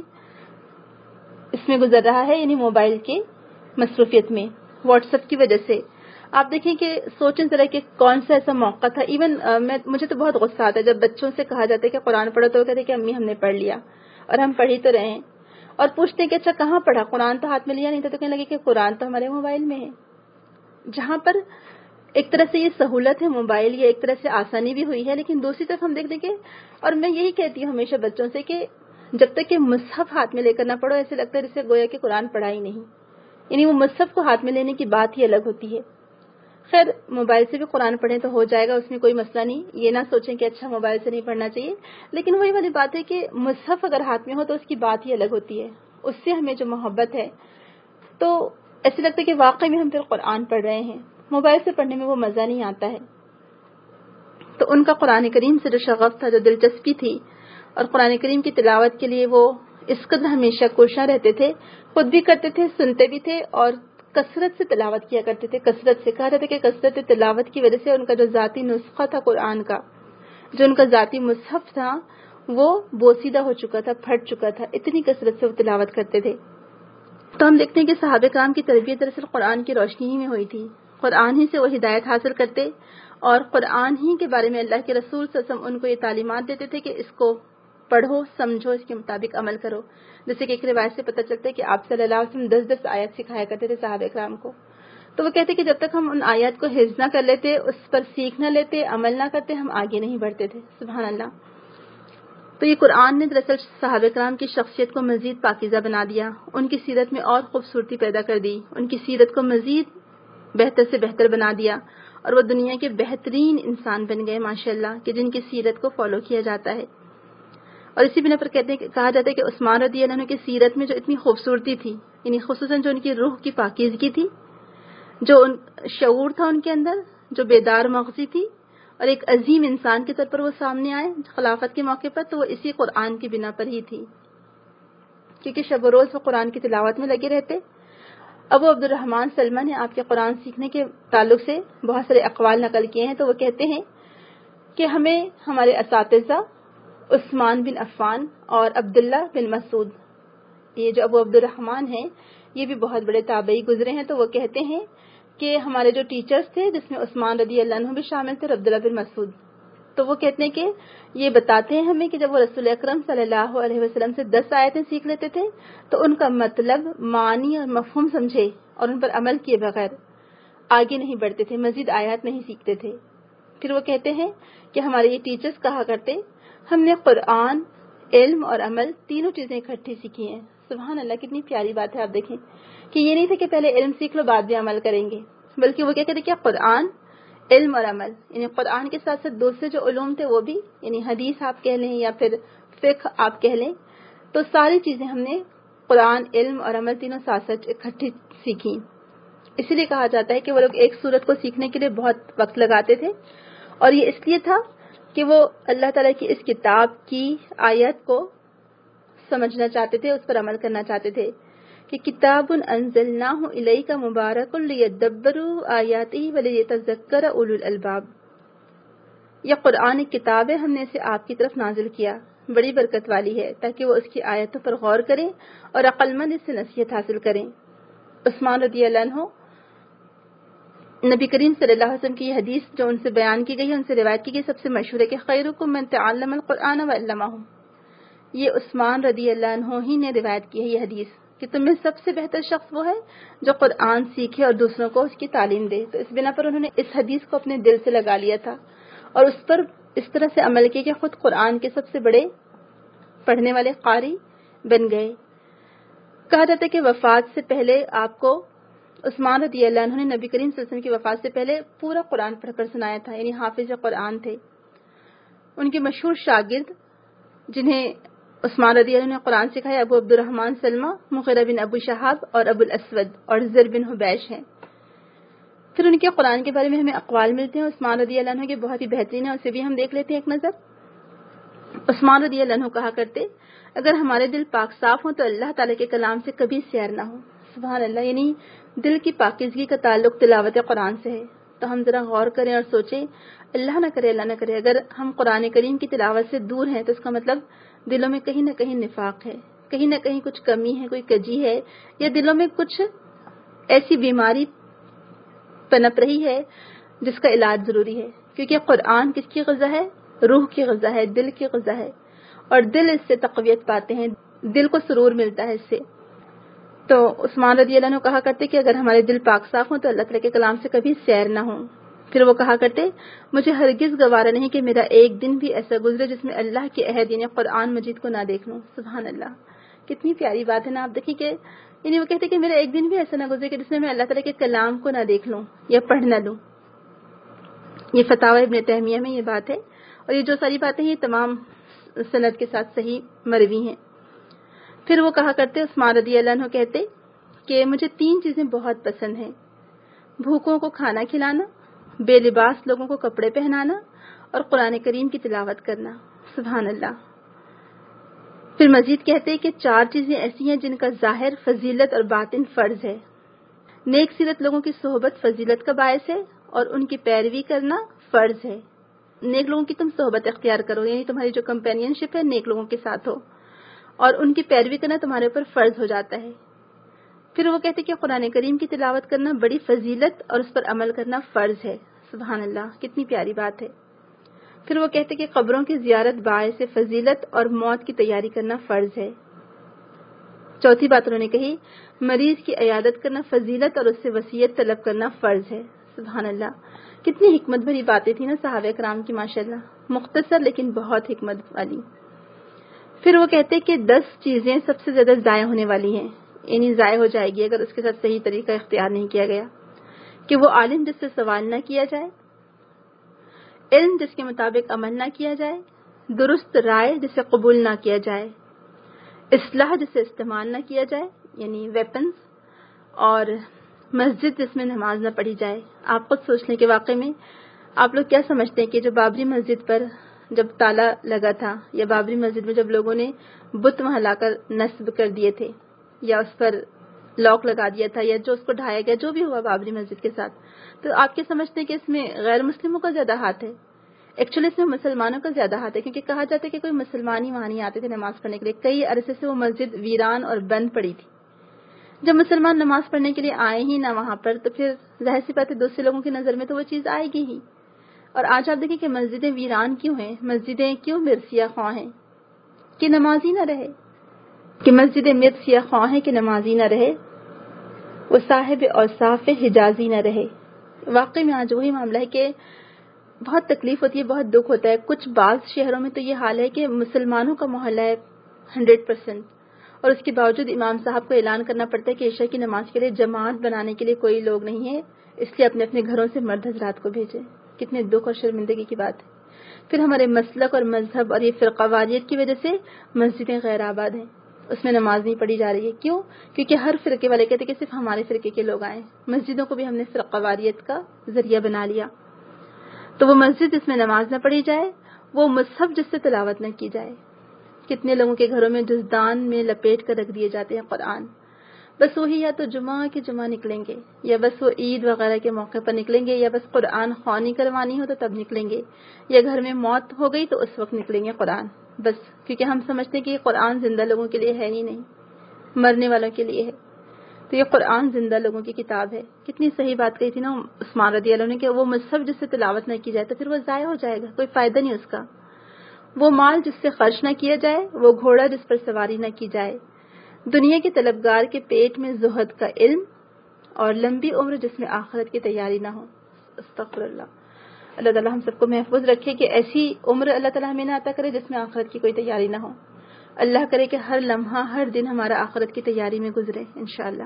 اس میں گزر رہا ہے، یعنی موبائل کے مصروفیت میں، واٹس ایپ کی وجہ سے۔ آپ دیکھیں کہ سوچیں ذرا کہ کون سا ایسا موقع تھا، ایون میں مجھے تو بہت غصہ آتا ہے جب بچوں سے کہا جاتا ہے کہ قرآن پڑھو تو وہ کہتے ہیں کہ امی ہم نے پڑھ لیا، اور ہم پڑھی تو رہے ہیں، اور پوچھتے ہیں کہ اچھا کہاں پڑھا، قرآن تو ہاتھ میں لیا نہیں تھا، تو کہنے لگے کہ قرآن تو ہمارے موبائل میں ہے۔ جہاں پر ایک طرح سے یہ سہولت ہے موبائل، یہ ایک طرح سے آسانی بھی ہوئی ہے، لیکن دوسری طرف ہم دیکھتے کہ، اور میں یہی کہتی ہوں ہمیشہ بچوں سے کہ جب تک کہ مصحف ہاتھ میں لے کر نہ پڑھو، ایسے لگتا ہے جیسے گویا کہ قرآن پڑھا ہی نہیں، یعنی وہ مصحف کو ہاتھ میں لینے کی بات ہی الگ ہوتی ہے۔ خیر موبائل سے بھی قرآن پڑھیں تو ہو جائے گا، اس میں کوئی مسئلہ نہیں، یہ نہ سوچیں کہ اچھا موبائل سے نہیں پڑھنا چاہیے، لیکن وہی والی بات ہے کہ مصحف اگر ہاتھ میں ہو تو اس کی بات ہی الگ ہوتی ہے، اس سے ہمیں جو محبت ہے، تو ایسے لگتا ہے کہ واقعی میں ہم پھر قرآن پڑھ رہے ہیں، موبائل سے پڑھنے میں وہ مزہ نہیں آتا ہے۔ تو ان کا قرآن کریم سے جو شغف تھا، جو دلچسپی تھی، اور قرآن کریم کی تلاوت کے لیے وہ اس قدر ہمیشہ کوشاں رہتے تھے، خود بھی کرتے تھے، سنتے بھی تھے، اور کثرت سے تلاوت کیا کرتے تھے۔ کثرت سے کہا جاتا ہے کہ کثرت تلاوت کی وجہ سے ان کا جو ذاتی نسخہ تھا قرآن کا، جو ان کا ذاتی مصحف تھا، وہ بوسیدہ ہو چکا تھا، پھٹ چکا تھا، اتنی کثرت سے وہ تلاوت کرتے تھے۔ تو ہم دیکھتے ہیں کہ صحابہ کرام کی تربیت دراصل قرآن کی روشنی ہی میں ہوئی تھی، قرآن ہی سے وہ ہدایت حاصل کرتے، اور قرآن ہی کے بارے میں اللہ کے رسول صلی اللہ علیہ وسلم ان کو یہ تعلیمات دیتے تھے کہ اس کو پڑھو، سمجھو، اس کے مطابق عمل کرو۔ جیسے کہ ایک روایت سے پتہ چلتا ہے کہ آپ صلی اللہ علیہ وسلم دس دس آیت سکھایا کرتے تھے صحابہ کرام کو۔ تو وہ کہتے کہ جب تک ہم ان آیات کو حفظ نہ کر لیتے، اس پر سیکھ نہ لیتے، عمل نہ کرتے، ہم آگے نہیں بڑھتے تھے۔ سبحان اللہ۔ تو یہ قرآن نے دراصل صحابہ کرام کی شخصیت کو مزید پاکیزہ بنا دیا، ان کی سیرت میں اور خوبصورتی پیدا کر دی، ان کی سیرت کو مزید بہتر سے بہتر بنا دیا، اور وہ دنیا کے بہترین انسان بن گئے ماشاءاللہ، کہ جن کی سیرت کو فالو کیا جاتا ہے۔ اور اسی بنا پر کہتے ہیں، کہا جاتا ہے کہ عثمان رضی اللہ عنہ کی سیرت میں جو اتنی خوبصورتی تھی، یعنی خصوصاً جو ان کی روح کی پاکیزگی تھی، جو ان شعور تھا ان کے اندر، جو بیدار مغزی تھی، اور ایک عظیم انسان کے طور پر وہ سامنے آئے خلافت کے موقع پر، تو وہ اسی قرآن کی بنا پر ہی تھی، کیونکہ شب و روز وہ قرآن کی تلاوت میں لگے رہتے۔ ابو عبد الرحمن سلمہ نے آپ کے قرآن سیکھنے کے تعلق سے بہت سارے اقوال نقل کیے ہیں، تو وہ کہتے ہیں کہ ہمیں ہمارے اساتذہ عثمان بن عفان اور عبداللہ بن مسعود، یہ جو ابو عبد الرحمن ہیں یہ بھی بہت بڑے تابعی گزرے ہیں، تو وہ کہتے ہیں کہ ہمارے جو ٹیچرز تھے، جس میں عثمان رضی اللہ عنہ بھی شامل تھے اور عبداللہ بن مسعود، تو وہ کہتے ہیں کہ یہ بتاتے ہیں ہمیں کہ جب وہ رسول اکرم صلی اللہ علیہ وسلم سے دس آیتیں سیکھ لیتے تھے تو ان کا مطلب، معنی اور مفہوم سمجھے اور ان پر عمل کیے بغیر آگے نہیں بڑھتے تھے، مزید آیات نہیں سیکھتے تھے۔ پھر وہ کہتے ہیں کہ ہمارے یہ ٹیچرز کہا کرتے، ہم نے قرآن، علم اور عمل تینوں چیزیں اکٹھی سیکھی ہیں۔ سبحان اللہ، کتنی پیاری بات ہے۔ آپ دیکھیں کہ یہ نہیں تھا کہ پہلے علم سیکھ لو بعد میں عمل کریں گے، بلکہ وہ کیا کہتے کہ قرآن، علم اور عمل، یعنی قرآن کے ساتھ ساتھ دوسرے جو علوم تھے وہ بھی، یعنی حدیث آپ کہہ لیں یا پھر فقہ آپ کہہ لیں، تو ساری چیزیں ہم نے قرآن، علم اور عمل تینوں ساتھ ساتھ اکٹھی سیکھی۔ اسی لیے کہا جاتا ہے کہ وہ لوگ ایک سورت کو سیکھنے کے لیے بہت وقت لگاتے تھے، اور یہ اس لیے تھا کہ وہ اللہ تعالیٰ کی اس کتاب کی آیت کو سمجھنا چاہتے تھے، اس پر عمل کرنا چاہتے تھے، کہ کتاب انزلناہ الیک مبارک لیدبروا آیاتہ ولیتذکر اولو الالباب، یہ قرآن ایک کتاب ہے، ہم نے اسے آپ کی طرف نازل کیا، بڑی برکت والی ہے تاکہ وہ اس کی آیتوں پر غور کریں اور عقل مند اس سے نصیحت حاصل کریں۔ عثمان رضی اللہ عنہ، نبی کریم صلی اللہ علیہ وسلم کی یہ حدیث جو ان سے بیان کی گئی ہے، ان سے روایت کی گئی، سب سے مشہور ہے کہ خیرکم من تعلم القرآن وعلمہ، یہ عثمان رضی اللہ عنہ ہی نے روایت کی ہے یہ حدیث، کہ تم میں سب سے بہتر شخص وہ ہے جو قرآن سیکھے اور دوسروں کو اس کی تعلیم دے۔ تو اس بنا پر انہوں نے اس حدیث کو اپنے دل سے لگا لیا تھا اور اس پر اس طرح سے عمل کیا کہ خود قرآن کے سب سے بڑے پڑھنے والے قاری بن گئے۔ کہا جاتا ہے کہ وفات سے پہلے آپ کو عثمان رضی اللہ عنہ نے نبی کریم صلی اللہ علیہ وسلم کی وفات سے پہلے پورا قرآن پڑھ کر سنایا تھا، یعنی حافظ قرآن تھے۔ ان کے مشہور شاگرد جنہیں عثمان رضی اللہ عنہ نے قرآن سکھایا ابو عبد الرحمن سلمہ، مغیرہ بن ابو شہاب اور ابو الاسود اور زر بن حبیش ہیں۔ پھر ان کے قرآن کے بارے میں ہمیں اقوال ملتے ہیں، عثمان رضی اللہ عنہ کے بہت ہی بہترین ہیں، اسے بھی ہم دیکھ لیتے ہیں ایک نظر۔ عثمان رضی اللہ عنہ کہا کرتے اگر ہمارے دل پاک صاف ہوں تو اللہ تعالیٰ کے کلام سے کبھی سیر نہ ہو۔ سبحان اللہ، یعنی دل کی پاکیزگی کا تعلق تلاوت قرآن سے ہے۔ تو ہم ذرا غور کریں اور سوچیں، اللہ نہ کرے اللہ نہ کرے اگر ہم قرآن کریم کی تلاوت سے دور ہیں تو اس کا مطلب دلوں میں کہیں نہ کہیں نفاق ہے، کہیں نہ کہیں کچھ کمی ہے، کوئی کجی ہے، یا دلوں میں کچھ ایسی بیماری پنپ رہی ہے جس کا علاج ضروری ہے، کیونکہ قرآن کس کی غذا ہے؟ روح کی غذا ہے، دل کی غذا ہے، اور دل اس سے تقویت پاتے ہیں، دل کو سرور ملتا ہے اس سے۔ تو عثمان رضی اللہ عنہ کہا کرتے کہ اگر ہمارے دل پاک صاف ہوں تو اللہ تعالیٰ کے کلام سے کبھی سیر نہ ہوں۔ پھر وہ کہا کرتے مجھے ہرگز گوارا نہیں کہ میرا ایک دن بھی ایسا گزرے جس میں اللہ کے عہد یعنی قرآن مجید کو نہ دیکھ لوں۔ سبحان اللہ، کتنی پیاری بات ہے نا۔ آپ دیکھیں کہ یعنی وہ کہتے کہ میرا ایک دن بھی ایسا نہ گزرے کہ جس میں میں اللہ تعالیٰ کے کلام کو نہ دیکھ لوں یا پڑھ نہ لوں۔ یہ فتاوی ابن تیمیہ میں یہ بات ہے، اور یہ جو ساری باتیں یہ تمام سند کے ساتھ صحیح مروی ہیں۔ پھر وہ کہا کرتے عثمان رضی اللہ عنہ کہتے کہ مجھے تین چیزیں بہت پسند ہیں، بھوکوں کو کھانا کھلانا، بے لباس لوگوں کو کپڑے پہنانا، اور قرآن کریم کی تلاوت کرنا۔ سبحان اللہ۔ پھر مزید کہتے کہ چار چیزیں ایسی ہیں جن کا ظاہر فضیلت اور باطن فرض ہے۔ نیک سیرت لوگوں کی صحبت فضیلت کا باعث ہے اور ان کی پیروی کرنا فرض ہے۔ نیک لوگوں کی تم صحبت اختیار کرو، یعنی تمہاری جو کمپینین شپ ہے نیک لوگوں کے ساتھ ہو، اور ان کی پیروی کرنا تمہارے اوپر فرض ہو جاتا ہے۔ پھر وہ کہتے کہ قرآن کریم کی تلاوت کرنا بڑی فضیلت اور اس پر عمل کرنا فرض ہے۔ سبحان اللہ، کتنی پیاری بات ہے۔ پھر وہ کہتے کہ قبروں کی زیارت باعث فضیلت اور موت کی تیاری کرنا فرض ہے۔ چوتھی بات انہوں نے کہی مریض کی عیادت کرنا فضیلت اور اس سے وصیت طلب کرنا فرض ہے۔ سبحان اللہ، کتنی حکمت بھری باتیں تھیں نا صحابہ کرام کی، ماشاءاللہ، مختصر لیکن بہت حکمت والی۔ پھر وہ کہتے کہ دس چیزیں سب سے زیادہ ضائع ہونے والی ہیں، یعنی ضائع ہو جائے گی اگر اس کے ساتھ صحیح طریقہ اختیار نہیں کیا گیا، کہ وہ عالم جس سے سوال نہ کیا جائے، علم جس کے مطابق عمل نہ کیا جائے، درست رائے جسے قبول نہ کیا جائے، اصلاح جسے استعمال نہ کیا جائے یعنی ویپنز، اور مسجد جس میں نماز نہ پڑھی جائے۔ آپ خود سوچ لیں کہ واقعی میں آپ لوگ کیا سمجھتے ہیں کہ جو بابری مسجد پر جب تالا لگا تھا، یا بابری مسجد میں جب لوگوں نے بت وہاں لا کر نصب کر دیے تھے یا اس پر لاک لگا دیا تھا، یا جو اس کو ڈھایا گیا، جو بھی ہوا بابری مسجد کے ساتھ، تو آپ کیا سمجھتے ہیں کہ اس میں غیر مسلموں کا زیادہ ہاتھ ہے؟ ایکچولی اس میں مسلمانوں کا زیادہ ہاتھ ہے، کیونکہ کہا جاتا ہے کہ کوئی مسلمان ہی وہاں نہیں آتے تھے نماز پڑھنے کے لیے، کئی عرصے سے وہ مسجد ویران اور بند پڑی تھی۔ جب مسلمان نماز پڑھنے کے لیے آئے ہی نہ وہاں پر، تو پھر ظاہر سی بات ہے دوسرے لوگوں کی نظر میں تو وہ چیز آئے گی ہی۔ اور آج آپ دیکھیں کہ مسجدیں ویران کیوں ہیں، مسجدیں کیوں مرثیہ خواہ ہیں کہ نمازی نہ رہے، کہ مسجدیں مرثیہ خواہ ہیں کہ نمازی نہ رہے، وہ صاحب اوصاف حجازی نہ رہے۔ واقعی میں آج وہی معاملہ ہے کہ بہت تکلیف ہوتی ہے، بہت دکھ ہوتا ہے۔ کچھ بعض شہروں میں تو یہ حال ہے کہ مسلمانوں کا محلہ ہے ہنڈریڈ پرسینٹ، اور اس کے باوجود امام صاحب کو اعلان کرنا پڑتا ہے کہ عشاء کی نماز کے لیے جماعت بنانے کے لیے کوئی لوگ نہیں ہے، اس لیے اپنے اپنے گھروں سے مرد حضرات کو بھیجیں۔ کتنے دکھ اور شرمندگی کی بات ہے۔ پھر ہمارے مسلک اور مذہب اور یہ فرقہ واریت کی وجہ سے مسجدیں غیر آباد ہیں، اس میں نماز نہیں پڑھی جا رہی ہے۔ کیوں؟ کیونکہ ہر فرقے والے کہتے ہیں کہ صرف ہمارے فرقے کے لوگ آئیں، مسجدوں کو بھی ہم نے فرقہ واریت کا ذریعہ بنا لیا۔ تو وہ مسجد جس میں نماز نہ پڑھی جائے، وہ مصحف جس سے تلاوت نہ کی جائے۔ کتنے لوگوں کے گھروں میں جزدان میں لپیٹ کر رکھ دیے جاتے ہیں قرآن، بس وہی یا تو جمعہ کے جمعہ نکلیں گے، یا بس وہ عید وغیرہ کے موقع پر نکلیں گے، یا بس قرآن خوانی کروانی ہو تو تب نکلیں گے، یا گھر میں موت ہو گئی تو اس وقت نکلیں گے قرآن، بس کیونکہ ہم سمجھتے ہیں کہ یہ قرآن زندہ لوگوں کے لیے ہے ہی نہیں، مرنے والوں کے لیے ہے، تو یہ قرآن زندہ لوگوں کی کتاب ہے۔ کتنی صحیح بات کہی تھی نا عثمان رضی اللہ عنہ نے کہ وہ مصحف جس سے تلاوت نہ کی جائے تو پھر وہ ضائع ہو جائے گا، کوئی فائدہ نہیں اس کا۔ وہ مال جس سے خرچ نہ کیا جائے، وہ گھوڑا جس پر سواری نہ کی جائے، دنیا کے طلبگار کے پیٹ میں زہد کا علم، اور لمبی عمر جس میں آخرت کی تیاری نہ ہو۔ استغفر اللہ۔ اللہ تعالیٰ ہم سب کو محفوظ رکھے کہ ایسی عمر اللہ تعالیٰ ہمیں نہ عطا کرے جس میں آخرت کی کوئی تیاری نہ ہو۔ اللہ کرے کہ ہر لمحہ ہر دن ہمارا آخرت کی تیاری میں گزرے انشاءاللہ۔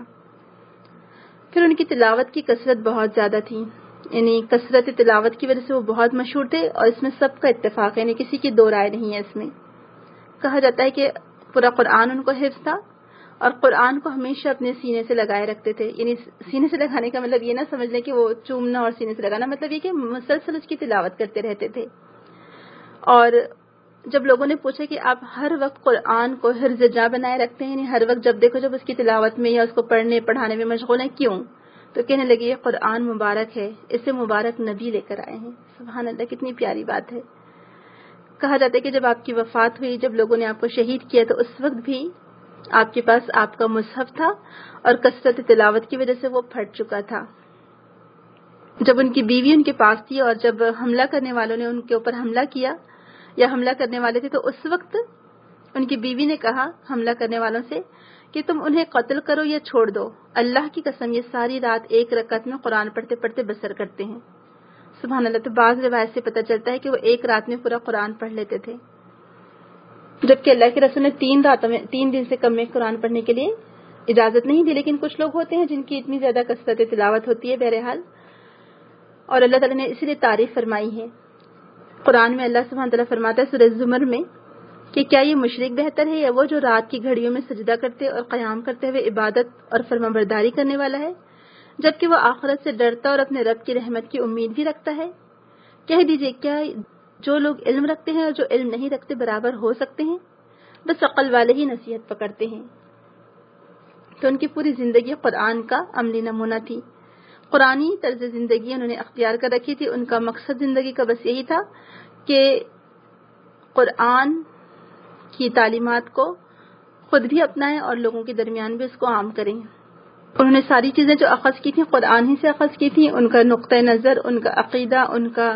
پھر ان کی تلاوت کی کثرت بہت زیادہ تھی، یعنی کثرت تلاوت کی وجہ سے وہ بہت مشہور تھے، اور اس میں سب کا اتفاق ہے، یعنی کسی کی دو رائے نہیں ہے اس میں۔ کہا جاتا ہے کہ پورا قرآن ان کو حفظ تھا، اور قرآن کو ہمیشہ اپنے سینے سے لگائے رکھتے تھے، یعنی سینے سے لگانے کا مطلب یہ نہ سمجھ لیں کہ وہ چومنا اور سینے سے لگانا، مطلب یہ کہ مسلسل اس کی تلاوت کرتے رہتے تھے۔ اور جب لوگوں نے پوچھا کہ آپ ہر وقت قرآن کو حرز جاں بنائے رکھتے ہیں، یعنی ہر وقت جب دیکھو جب اس کی تلاوت میں یا اس کو پڑھنے پڑھانے میں مشغول ہیں، کیوں؟ تو کہنے لگے یہ قرآن مبارک ہے، اسے مبارک نبی لے کر آئے ہیں۔ سبحان اللہ، کتنی پیاری بات ہے۔ کہا جاتا ہے کہ جب آپ کی وفات ہوئی، جب لوگوں نے آپ کو شہید کیا، تو اس وقت بھی آپ کے پاس آپ کا مصحف تھا، اور کثرت تلاوت کی وجہ سے وہ پھٹ چکا تھا۔ جب ان کی بیوی ان کے پاس تھی، اور جب حملہ کرنے والوں نے ان کے اوپر حملہ کیا یا حملہ کرنے والے تھے، تو اس وقت ان کی بیوی نے کہا حملہ کرنے والوں سے کہ تم انہیں قتل کرو یا چھوڑ دو، اللہ کی قسم یہ ساری رات ایک رکعت میں قرآن پڑھتے پڑھتے بسر کرتے ہیں۔ سبحان اللہ۔ تو بعض روایت سے پتہ چلتا ہے کہ وہ ایک رات میں پورا قرآن پڑھ لیتے تھے، جبکہ اللہ کے رسول نے تین راتوں میں تین دن سے کم میں قرآن پڑھنے کے لیے اجازت نہیں دی، لیکن کچھ لوگ ہوتے ہیں جن کی اتنی زیادہ کثرت تلاوت ہوتی ہے بہرحال، اور اللہ تعالیٰ نے اسی لیے تعریف فرمائی ہے۔ قرآن میں اللہ سبحانہ تعالیٰ فرماتا ہے سورہ زمر میں کہ کیا یہ مشرک بہتر ہے یا وہ جو رات کی گھڑیوں میں سجدہ کرتے اور قیام کرتے ہوئے عبادت اور فرمانبرداری کرنے والا ہے، جبکہ وہ آخرت سے ڈرتا اور اپنے رب کی رحمت کی امید بھی رکھتا ہے۔ کہہ دیجئے کیا جو لوگ علم رکھتے ہیں اور جو علم نہیں رکھتے برابر ہو سکتے ہیں؟ بس عقل والے ہی نصیحت پکڑتے ہیں۔ تو ان کی پوری زندگی قرآن کا عملی نمونہ تھی، قرآنی طرز زندگی انہوں نے اختیار کر رکھی تھی۔ ان کا مقصد زندگی کا بس یہی تھا کہ قرآن کی تعلیمات کو خود بھی اپنائیں اور لوگوں کے درمیان بھی اس کو عام کریں۔ انہوں نے ساری چیزیں جو اخذ کی تھیں قرآن ہی سے اخذ کی تھیں، ان کا نقطۂ نظر، ان کا عقیدہ، ان کا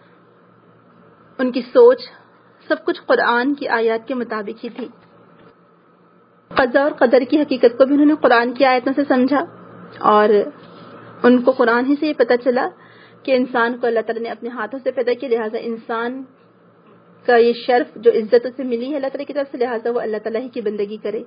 ان کی سوچ، سب کچھ قرآن کی آیات کے مطابق ہی تھی۔ قضاء اور قدر کی حقیقت کو بھی انہوں نے قرآن کی آیتوں سے سمجھا، اور ان کو قرآن ہی سے یہ پتہ چلا کہ انسان کو اللہ تعالیٰ نے اپنے ہاتھوں سے پیدا کیا، لہٰذا انسان کا یہ شرف جو عزت اسے ملی ہے اللہ تعالیٰ کی طرف سے، لہٰذا وہ اللہ تعالیٰ ہی کی بندگی کرے۔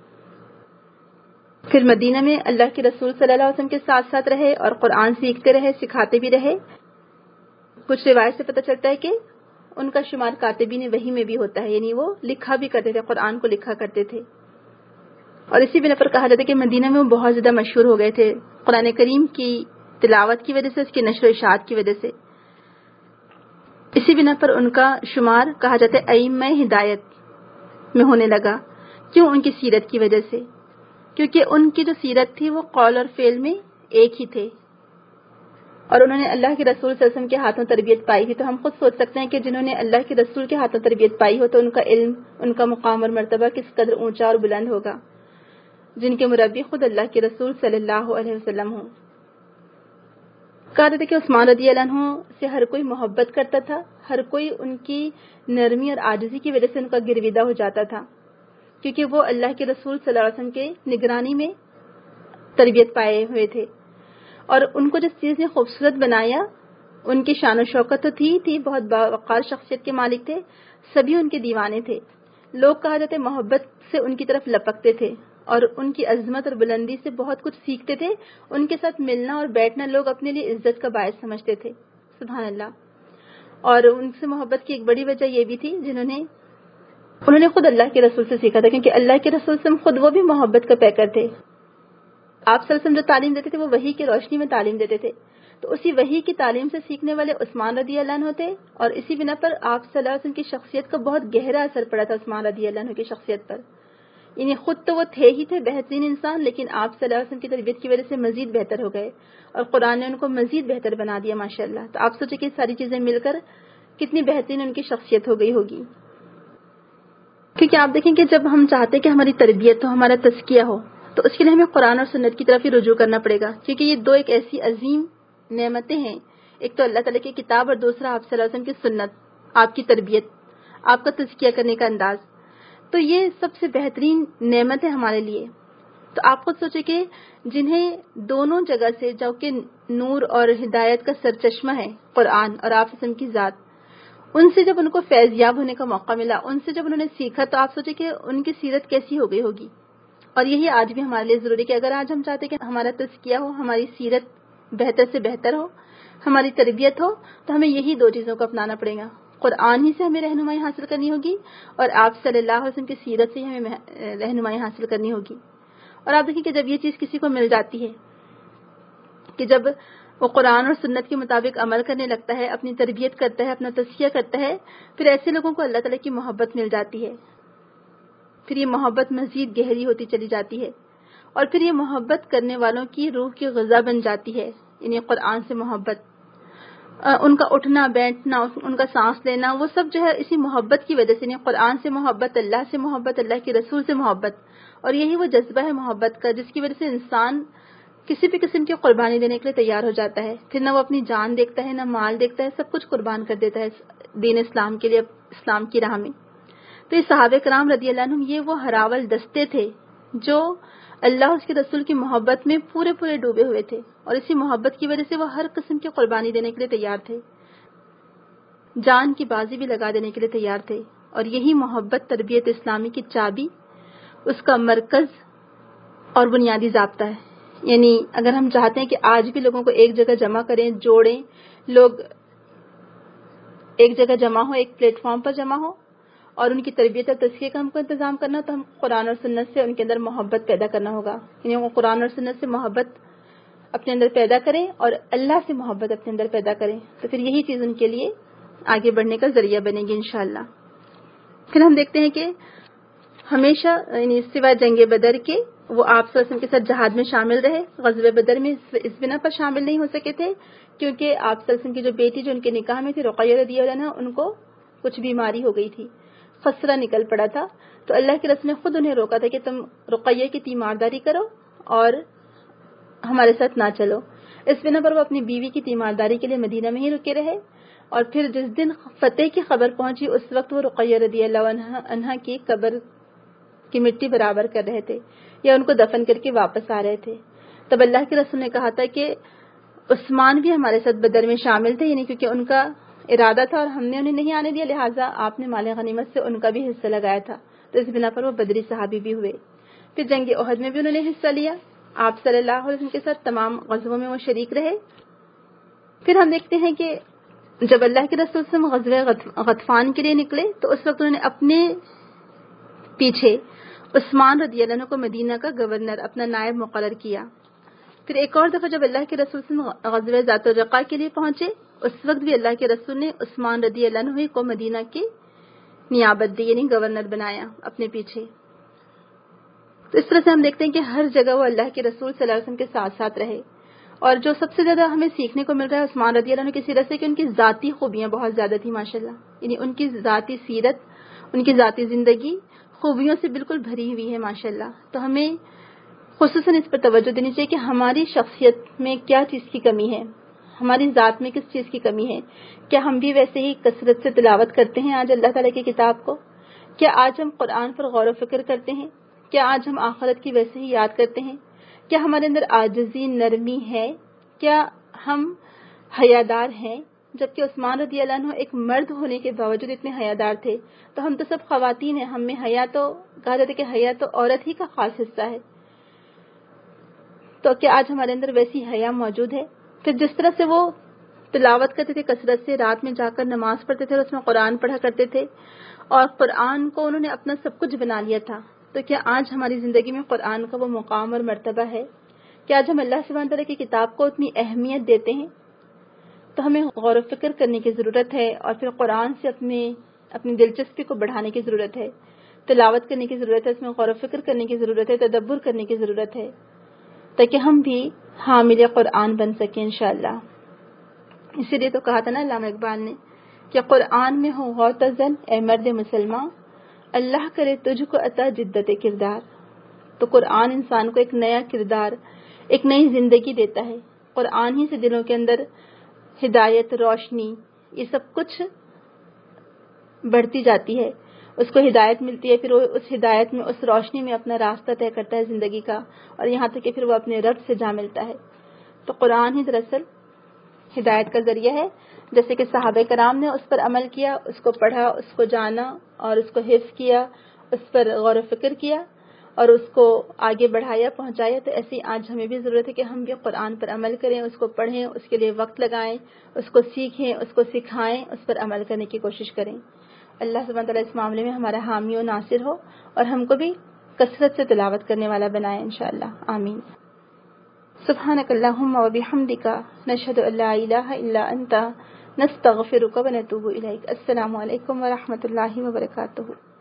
پھر مدینہ میں اللہ کے رسول صلی اللہ علیہ وسلم کے ساتھ ساتھ رہے اور قرآن سیکھتے رہے، سکھاتے بھی رہے۔ کچھ روایت سے پتہ چلتا ہے کہ ان کا شمار کاتبین وحی میں بھی ہوتا ہے، یعنی وہ لکھا بھی کرتے تھے، قرآن کو لکھا کرتے تھے۔ اور اسی بنا پر کہا جاتا ہے کہ مدینہ میں وہ بہت زیادہ مشہور ہو گئے تھے قرآن کریم کی تلاوت کی وجہ سے، اس کی نشر و اشاعت کی وجہ سے۔ اسی بنا پر ان کا شمار کہا جاتا ہے ائمہ ہدایت میں ہونے لگا۔ کیوں؟ ان کی سیرت کی وجہ سے، کیونکہ ان کی جو سیرت تھی وہ قول اور فعل میں ایک ہی تھے، اور انہوں نے اللہ کے رسول صلی اللہ علیہ وسلم کے ہاتھوں تربیت پائی تھی۔ تو ہم خود سوچ سکتے ہیں کہ جنہوں نے اللہ کے رسول کے ہاتھوں تربیت پائی ہو تو ان کا علم، ان کا مقام اور مرتبہ کس قدر اونچا اور بلند ہوگا، جن کے مربی خود اللہ کے رسول صلی اللہ علیہ وسلم ہوں۔ کہا جاتا ہے کہ عثمان رضی اللہ عنہ سے ہر کوئی محبت کرتا تھا، ہر کوئی ان کی نرمی اور عاجزی کی وجہ سے ان کا گرویدہ ہو جاتا تھا، کیونکہ وہ اللہ کے رسول صلی اللہ علیہ وسلم کے نگرانی میں تربیت پائے ہوئے تھے، اور ان کو جس چیز نے خوبصورت بنایا، ان کی شان و شوکت تو تھی تھی بہت باوقار شخصیت کے مالک تھے، سبھی ان کے دیوانے تھے۔ لوگ کہا جاتے محبت سے ان کی طرف لپکتے تھے اور ان کی عظمت اور بلندی سے بہت کچھ سیکھتے تھے۔ ان کے ساتھ ملنا اور بیٹھنا لوگ اپنے لیے عزت کا باعث سمجھتے تھے، سبحان اللہ۔ اور ان سے محبت کی ایک بڑی وجہ یہ بھی تھی جنہوں نے انہوں نے خود اللہ کے رسول سے سیکھا تھا، کیونکہ اللہ کے رسول سے خود وہ بھی محبت کا پیکر تھے۔ آپ صلی اللہ علیہ وسلم جو تعلیم دیتے تھے وہ وحی کی روشنی میں تعلیم دیتے تھے، تو اسی وحی کی تعلیم سے سیکھنے والے عثمان رضی اللہ عنہ تھے، اور اسی بنا پر آپ صلی اللہ علیہ وسلم کی شخصیت کا بہت گہرا اثر پڑا تھا عثمان رضی اللہ عنہ کی شخصیت پر، یعنی خود تو وہ تھے ہی تھے بہترین انسان، لیکن آپ صلی اللہ علیہ وسلم کی تربیت کی وجہ سے مزید بہتر ہو گئے اور قرآن نے ان کو مزید بہتر بنا دیا ماشاءاللہ. تو آپ سوچیں کہ ساری چیزیں مل کر کتنی بہترین ان کی شخصیت ہو گئی ہوگی. کیونکہ آپ دیکھیں کہ جب ہم چاہتے ہیں کہ ہماری تربیت ہو، ہمارا تزکیہ ہو، تو اس کے لیے ہمیں قرآن اور سنت کی طرف ہی رجوع کرنا پڑے گا، کیونکہ یہ دو ایک ایسی عظیم نعمتیں ہیں. ایک تو اللہ تعالیٰ کی کتاب اور دوسرا آپ صلی اللہ علیہ وسلم کی سنت، آپ کی تربیت، آپ کا تزکیہ کرنے کا انداز. تو یہ سب سے بہترین نعمت ہے ہمارے لیے. تو آپ خود سوچیں کہ جنہیں دونوں جگہ سے، جو کہ نور اور ہدایت کا سرچشمہ ہے قرآن اور آپ وسلم کی ذات، ان سے جب ان کو فیض یاب ہونے کا موقع ملا، ان سے جب انہوں نے سیکھا، تو آپ سوچیں کہ ان کی سیرت کیسی ہو گئی ہوگی. اور یہی آج بھی ہمارے لیے ضروری ہے کہ اگر آج ہم چاہتے ہیں کہ ہمارا تزکیہ ہو، ہماری سیرت بہتر سے بہتر ہو، ہماری تربیت ہو، تو ہمیں یہی دو چیزوں کو اپنانا پڑے گا. قرآن ہی سے ہمیں رہنمائی حاصل کرنی ہوگی اور آپ صلی اللہ علیہ وسلم کی سیرت سے ہی ہمیں رہنمائی حاصل کرنی ہوگی. اور آپ دیکھیں کہ جب یہ چیز کسی کو مل جاتی ہے، کہ جب وہ قرآن اور سنت کے مطابق عمل کرنے لگتا ہے، اپنی تربیت کرتا ہے، اپنا تزکیہ کرتا ہے، پھر ایسے لوگوں کو اللہ تعالیٰ کی محبت مل جاتی ہے. پھر یہ محبت مزید گہری ہوتی چلی جاتی ہے اور پھر یہ محبت کرنے والوں کی روح کی غذا بن جاتی ہے. یعنی قرآن سے محبت، ان کا اٹھنا بیٹھنا، ان کا سانس لینا، وہ سب جو ہے اسی محبت کی وجہ سے. یعنی قرآن سے محبت، اللہ سے محبت، اللہ کے رسول سے محبت، اور یہی وہ جذبہ ہے محبت کا جس کی وجہ سے انسان کسی بھی قسم کی قربانی دینے کے لیے تیار ہو جاتا ہے. پھر نہ وہ اپنی جان دیکھتا ہے، نہ مال دیکھتا ہے، سب کچھ قربان کر دیتا ہے دین اسلام کے لیے، اسلام کی راہ میں. تو یہ صحابہ کرام رضی اللہ عنہم یہ وہ ہراول دستے تھے جو اللہ اور اس کے رسول کی محبت میں پورے پورے ڈوبے ہوئے تھے، اور اسی محبت کی وجہ سے وہ ہر قسم کی قربانی دینے کے لیے تیار تھے، جان کی بازی بھی لگا دینے کے لیے تیار تھے. اور یہی محبت تربیت اسلامی کی چابی، اس کا مرکز اور بنیادی ضابطہ ہے. یعنی اگر ہم چاہتے ہیں کہ آج بھی لوگوں کو ایک جگہ جمع کریں، جوڑیں، لوگ ایک جگہ جمع ہو، ایک پلیٹ فارم پر جمع ہو اور ان کی تربیت اور تزکیے کا ہم کو انتظام کرنا، تو ہم قرآن اور سنت سے ان کے اندر محبت پیدا کرنا ہوگا. یعنی وہ قرآن اور سنت سے محبت اپنے اندر پیدا کریں اور اللہ سے محبت اپنے اندر پیدا کریں، تو پھر یہی چیز ان کے لیے آگے بڑھنے کا ذریعہ بنے گی انشاءاللہ. پھر ہم دیکھتے ہیں کہ ہمیشہ یعنی سوائے جنگ بدر کے وہ آپ صلی اللہ علیہ وسلم کے ساتھ جہاد میں شامل رہے. غزوہ بدر میں اس بنا پر شامل نہیں ہو سکے تھے کیونکہ آپ صلی اللہ علیہ وسلم کی جو بیٹی جو ان کے نکاح میں تھی رقیہ رضی اللہ عنہا، ان کو کچھ بیماری ہو گئی تھی، خسرہ نکل پڑا تھا. تو اللہ کے رسول نے خود انہیں روکا تھا کہ تم رقیہ کی تیمارداری کرو اور ہمارے ساتھ نہ چلو. اس بنا پر وہ اپنی بیوی کی تیمارداری کے لیے مدینہ میں ہی رکے رہے. اور پھر جس دن فتح کی خبر پہنچی اس وقت وہ رقیہ رضی اللہ عنہا کی قبر کی مٹی برابر کر رہے تھے یا ان کو دفن کر کے واپس آ رہے تھے. تب اللہ کے رسول نے کہا تھا کہ عثمان بھی ہمارے ساتھ بدر میں شامل تھے، یعنی کیونکہ ان کا ارادہ تھا اور ہم نے انہیں نہیں آنے دیا، لہٰذا آپ نے مال غنیمت سے ان کا بھی حصہ لگایا تھا. تو اس بنا پر وہ بدری صحابی بھی ہوئے. پھر جنگ احد میں بھی انہوں نے حصہ لیا، آپ صلی اللہ علیہ وسلم کے ساتھ تمام غزووں میں وہ شریک رہے. پھر ہم دیکھتے ہیں کہ جب اللہ کے رسول سے غزوہ غطفان کے لیے نکلے تو اس وقت انہوں نے اپنے پیچھے عثمان رضی اللہ عنہ کو مدینہ کا گورنر، اپنا نائب مقرر کیا. پھر ایک اور دفعہ جب اللہ کے رسول سے غزوہ ذات الرقاع کے لیے پہنچے اس وقت بھی اللہ کے رسول نے عثمان رضی اللہ عنہ کو مدینہ کی نیابت دی، یعنی گورنر بنایا اپنے پیچھے. تو اس طرح سے ہم دیکھتے ہیں کہ ہر جگہ وہ اللہ کے رسول صلی اللہ علیہ وسلم کے ساتھ ساتھ رہے. اور جو سب سے زیادہ ہمیں سیکھنے کو مل رہا ہے عثمان رضی اللہ عنہ کی سیرت سے کہ ان کی ذاتی خوبیاں بہت زیادہ تھیں ماشاءاللہ. یعنی ان کی ذاتی سیرت، ان کی ذاتی زندگی خوبیوں سے بالکل بھری ہوئی ہے ماشاءاللہ. تو ہمیں خصوصاً اس پر توجہ دینی چاہیے کہ ہماری شخصیت میں کیا چیز کی کمی ہے، ہماری ذات میں کس چیز کی کمی ہے. کیا ہم بھی ویسے ہی کثرت سے تلاوت کرتے ہیں آج اللہ تعالیٰ کی کتاب کو؟ کیا آج ہم قرآن پر غور و فکر کرتے ہیں؟ کیا آج ہم آخرت کی ویسے ہی یاد کرتے ہیں؟ کیا ہمارے اندر عاجزی، نرمی ہے؟ کیا ہم حیادار ہیں؟ جبکہ عثمان رضی اللہ عنہ ایک مرد ہونے کے باوجود اتنے حیادار تھے. تو ہم تو سب خواتین ہیں، ہم میں حیا تو کہا جاتا ہے کہ حیا تو عورت ہی کا خاص حصہ ہے. تو کیا آج ہمارے اندر ویسی حیا موجود ہے؟ پھر جس طرح سے وہ تلاوت کرتے تھے کثرت سے، رات میں جا کر نماز پڑھتے تھے اور اس میں قرآن پڑھا کرتے تھے اور قرآن کو انہوں نے اپنا سب کچھ بنا لیا تھا. تو کیا آج ہماری زندگی میں قرآن کا وہ مقام اور مرتبہ ہے؟ کیا آج ہم اللہ سبحانہ تعالیٰ کی کتاب کو اتنی اہمیت دیتے ہیں؟ تو ہمیں غور و فکر کرنے کی ضرورت ہے اور پھر قرآن سے اپنے اپنی دلچسپی کو بڑھانے کی ضرورت ہے. تلاوت کرنے کی ضرورت ہے، اس میں غور و فکر کرنے کی ضرورت ہے، تدبر کرنے کی ضرورت ہے، تاکہ ہم بھی حامل قرآن بن سکیں انشاءاللہ۔ اسی لیے تو کہا تھا نا علامہ اقبال نے کہ قرآن میں ہو غوطہ-زن اے مرد مسلمان، اللہ کرے تجھ کو عطا جدت کردار۔ تو قرآن انسان کو ایک نیا کردار، ایک نئی زندگی دیتا ہے۔ قرآن ہی سے دلوں کے اندر ہدایت، روشنی، یہ سب کچھ بڑھتی جاتی ہے، اس کو ہدایت ملتی ہے، پھر وہ اس ہدایت میں، اس روشنی میں اپنا راستہ طے کرتا ہے زندگی کا، اور یہاں تک کہ پھر وہ اپنے رب سے جا ملتا ہے۔ تو قرآن ہی دراصل ہدایت کا ذریعہ ہے، جیسے کہ صحابہ کرام نے اس پر عمل کیا، اس کو پڑھا، اس کو جانا اور اس کو حفظ کیا، اس پر غور و فکر کیا اور اس کو آگے بڑھایا، پہنچایا۔ تو ایسی آج ہمیں بھی ضرورت ہے کہ ہم بھی قرآن پر عمل کریں، اس کو پڑھیں، اس کے لیے وقت لگائیں، اس کو سیکھیں، اس کو سکھائیں، اس پر عمل کرنے کی کوشش کریں۔ اللہ سبحانہ تعالیٰ اس معاملے میں ہمارا حامی و ناصر ہو اور ہم کو بھی کثرت سے تلاوت کرنے والا بنائے انشاءاللہ، آمین۔ سبحانک اللہم و بحمدک، نشہد ان لا الہ الا انت، نستغفرک و نتوب الیک۔ السلام علیکم و رحمۃ اللہ وبرکاتہ۔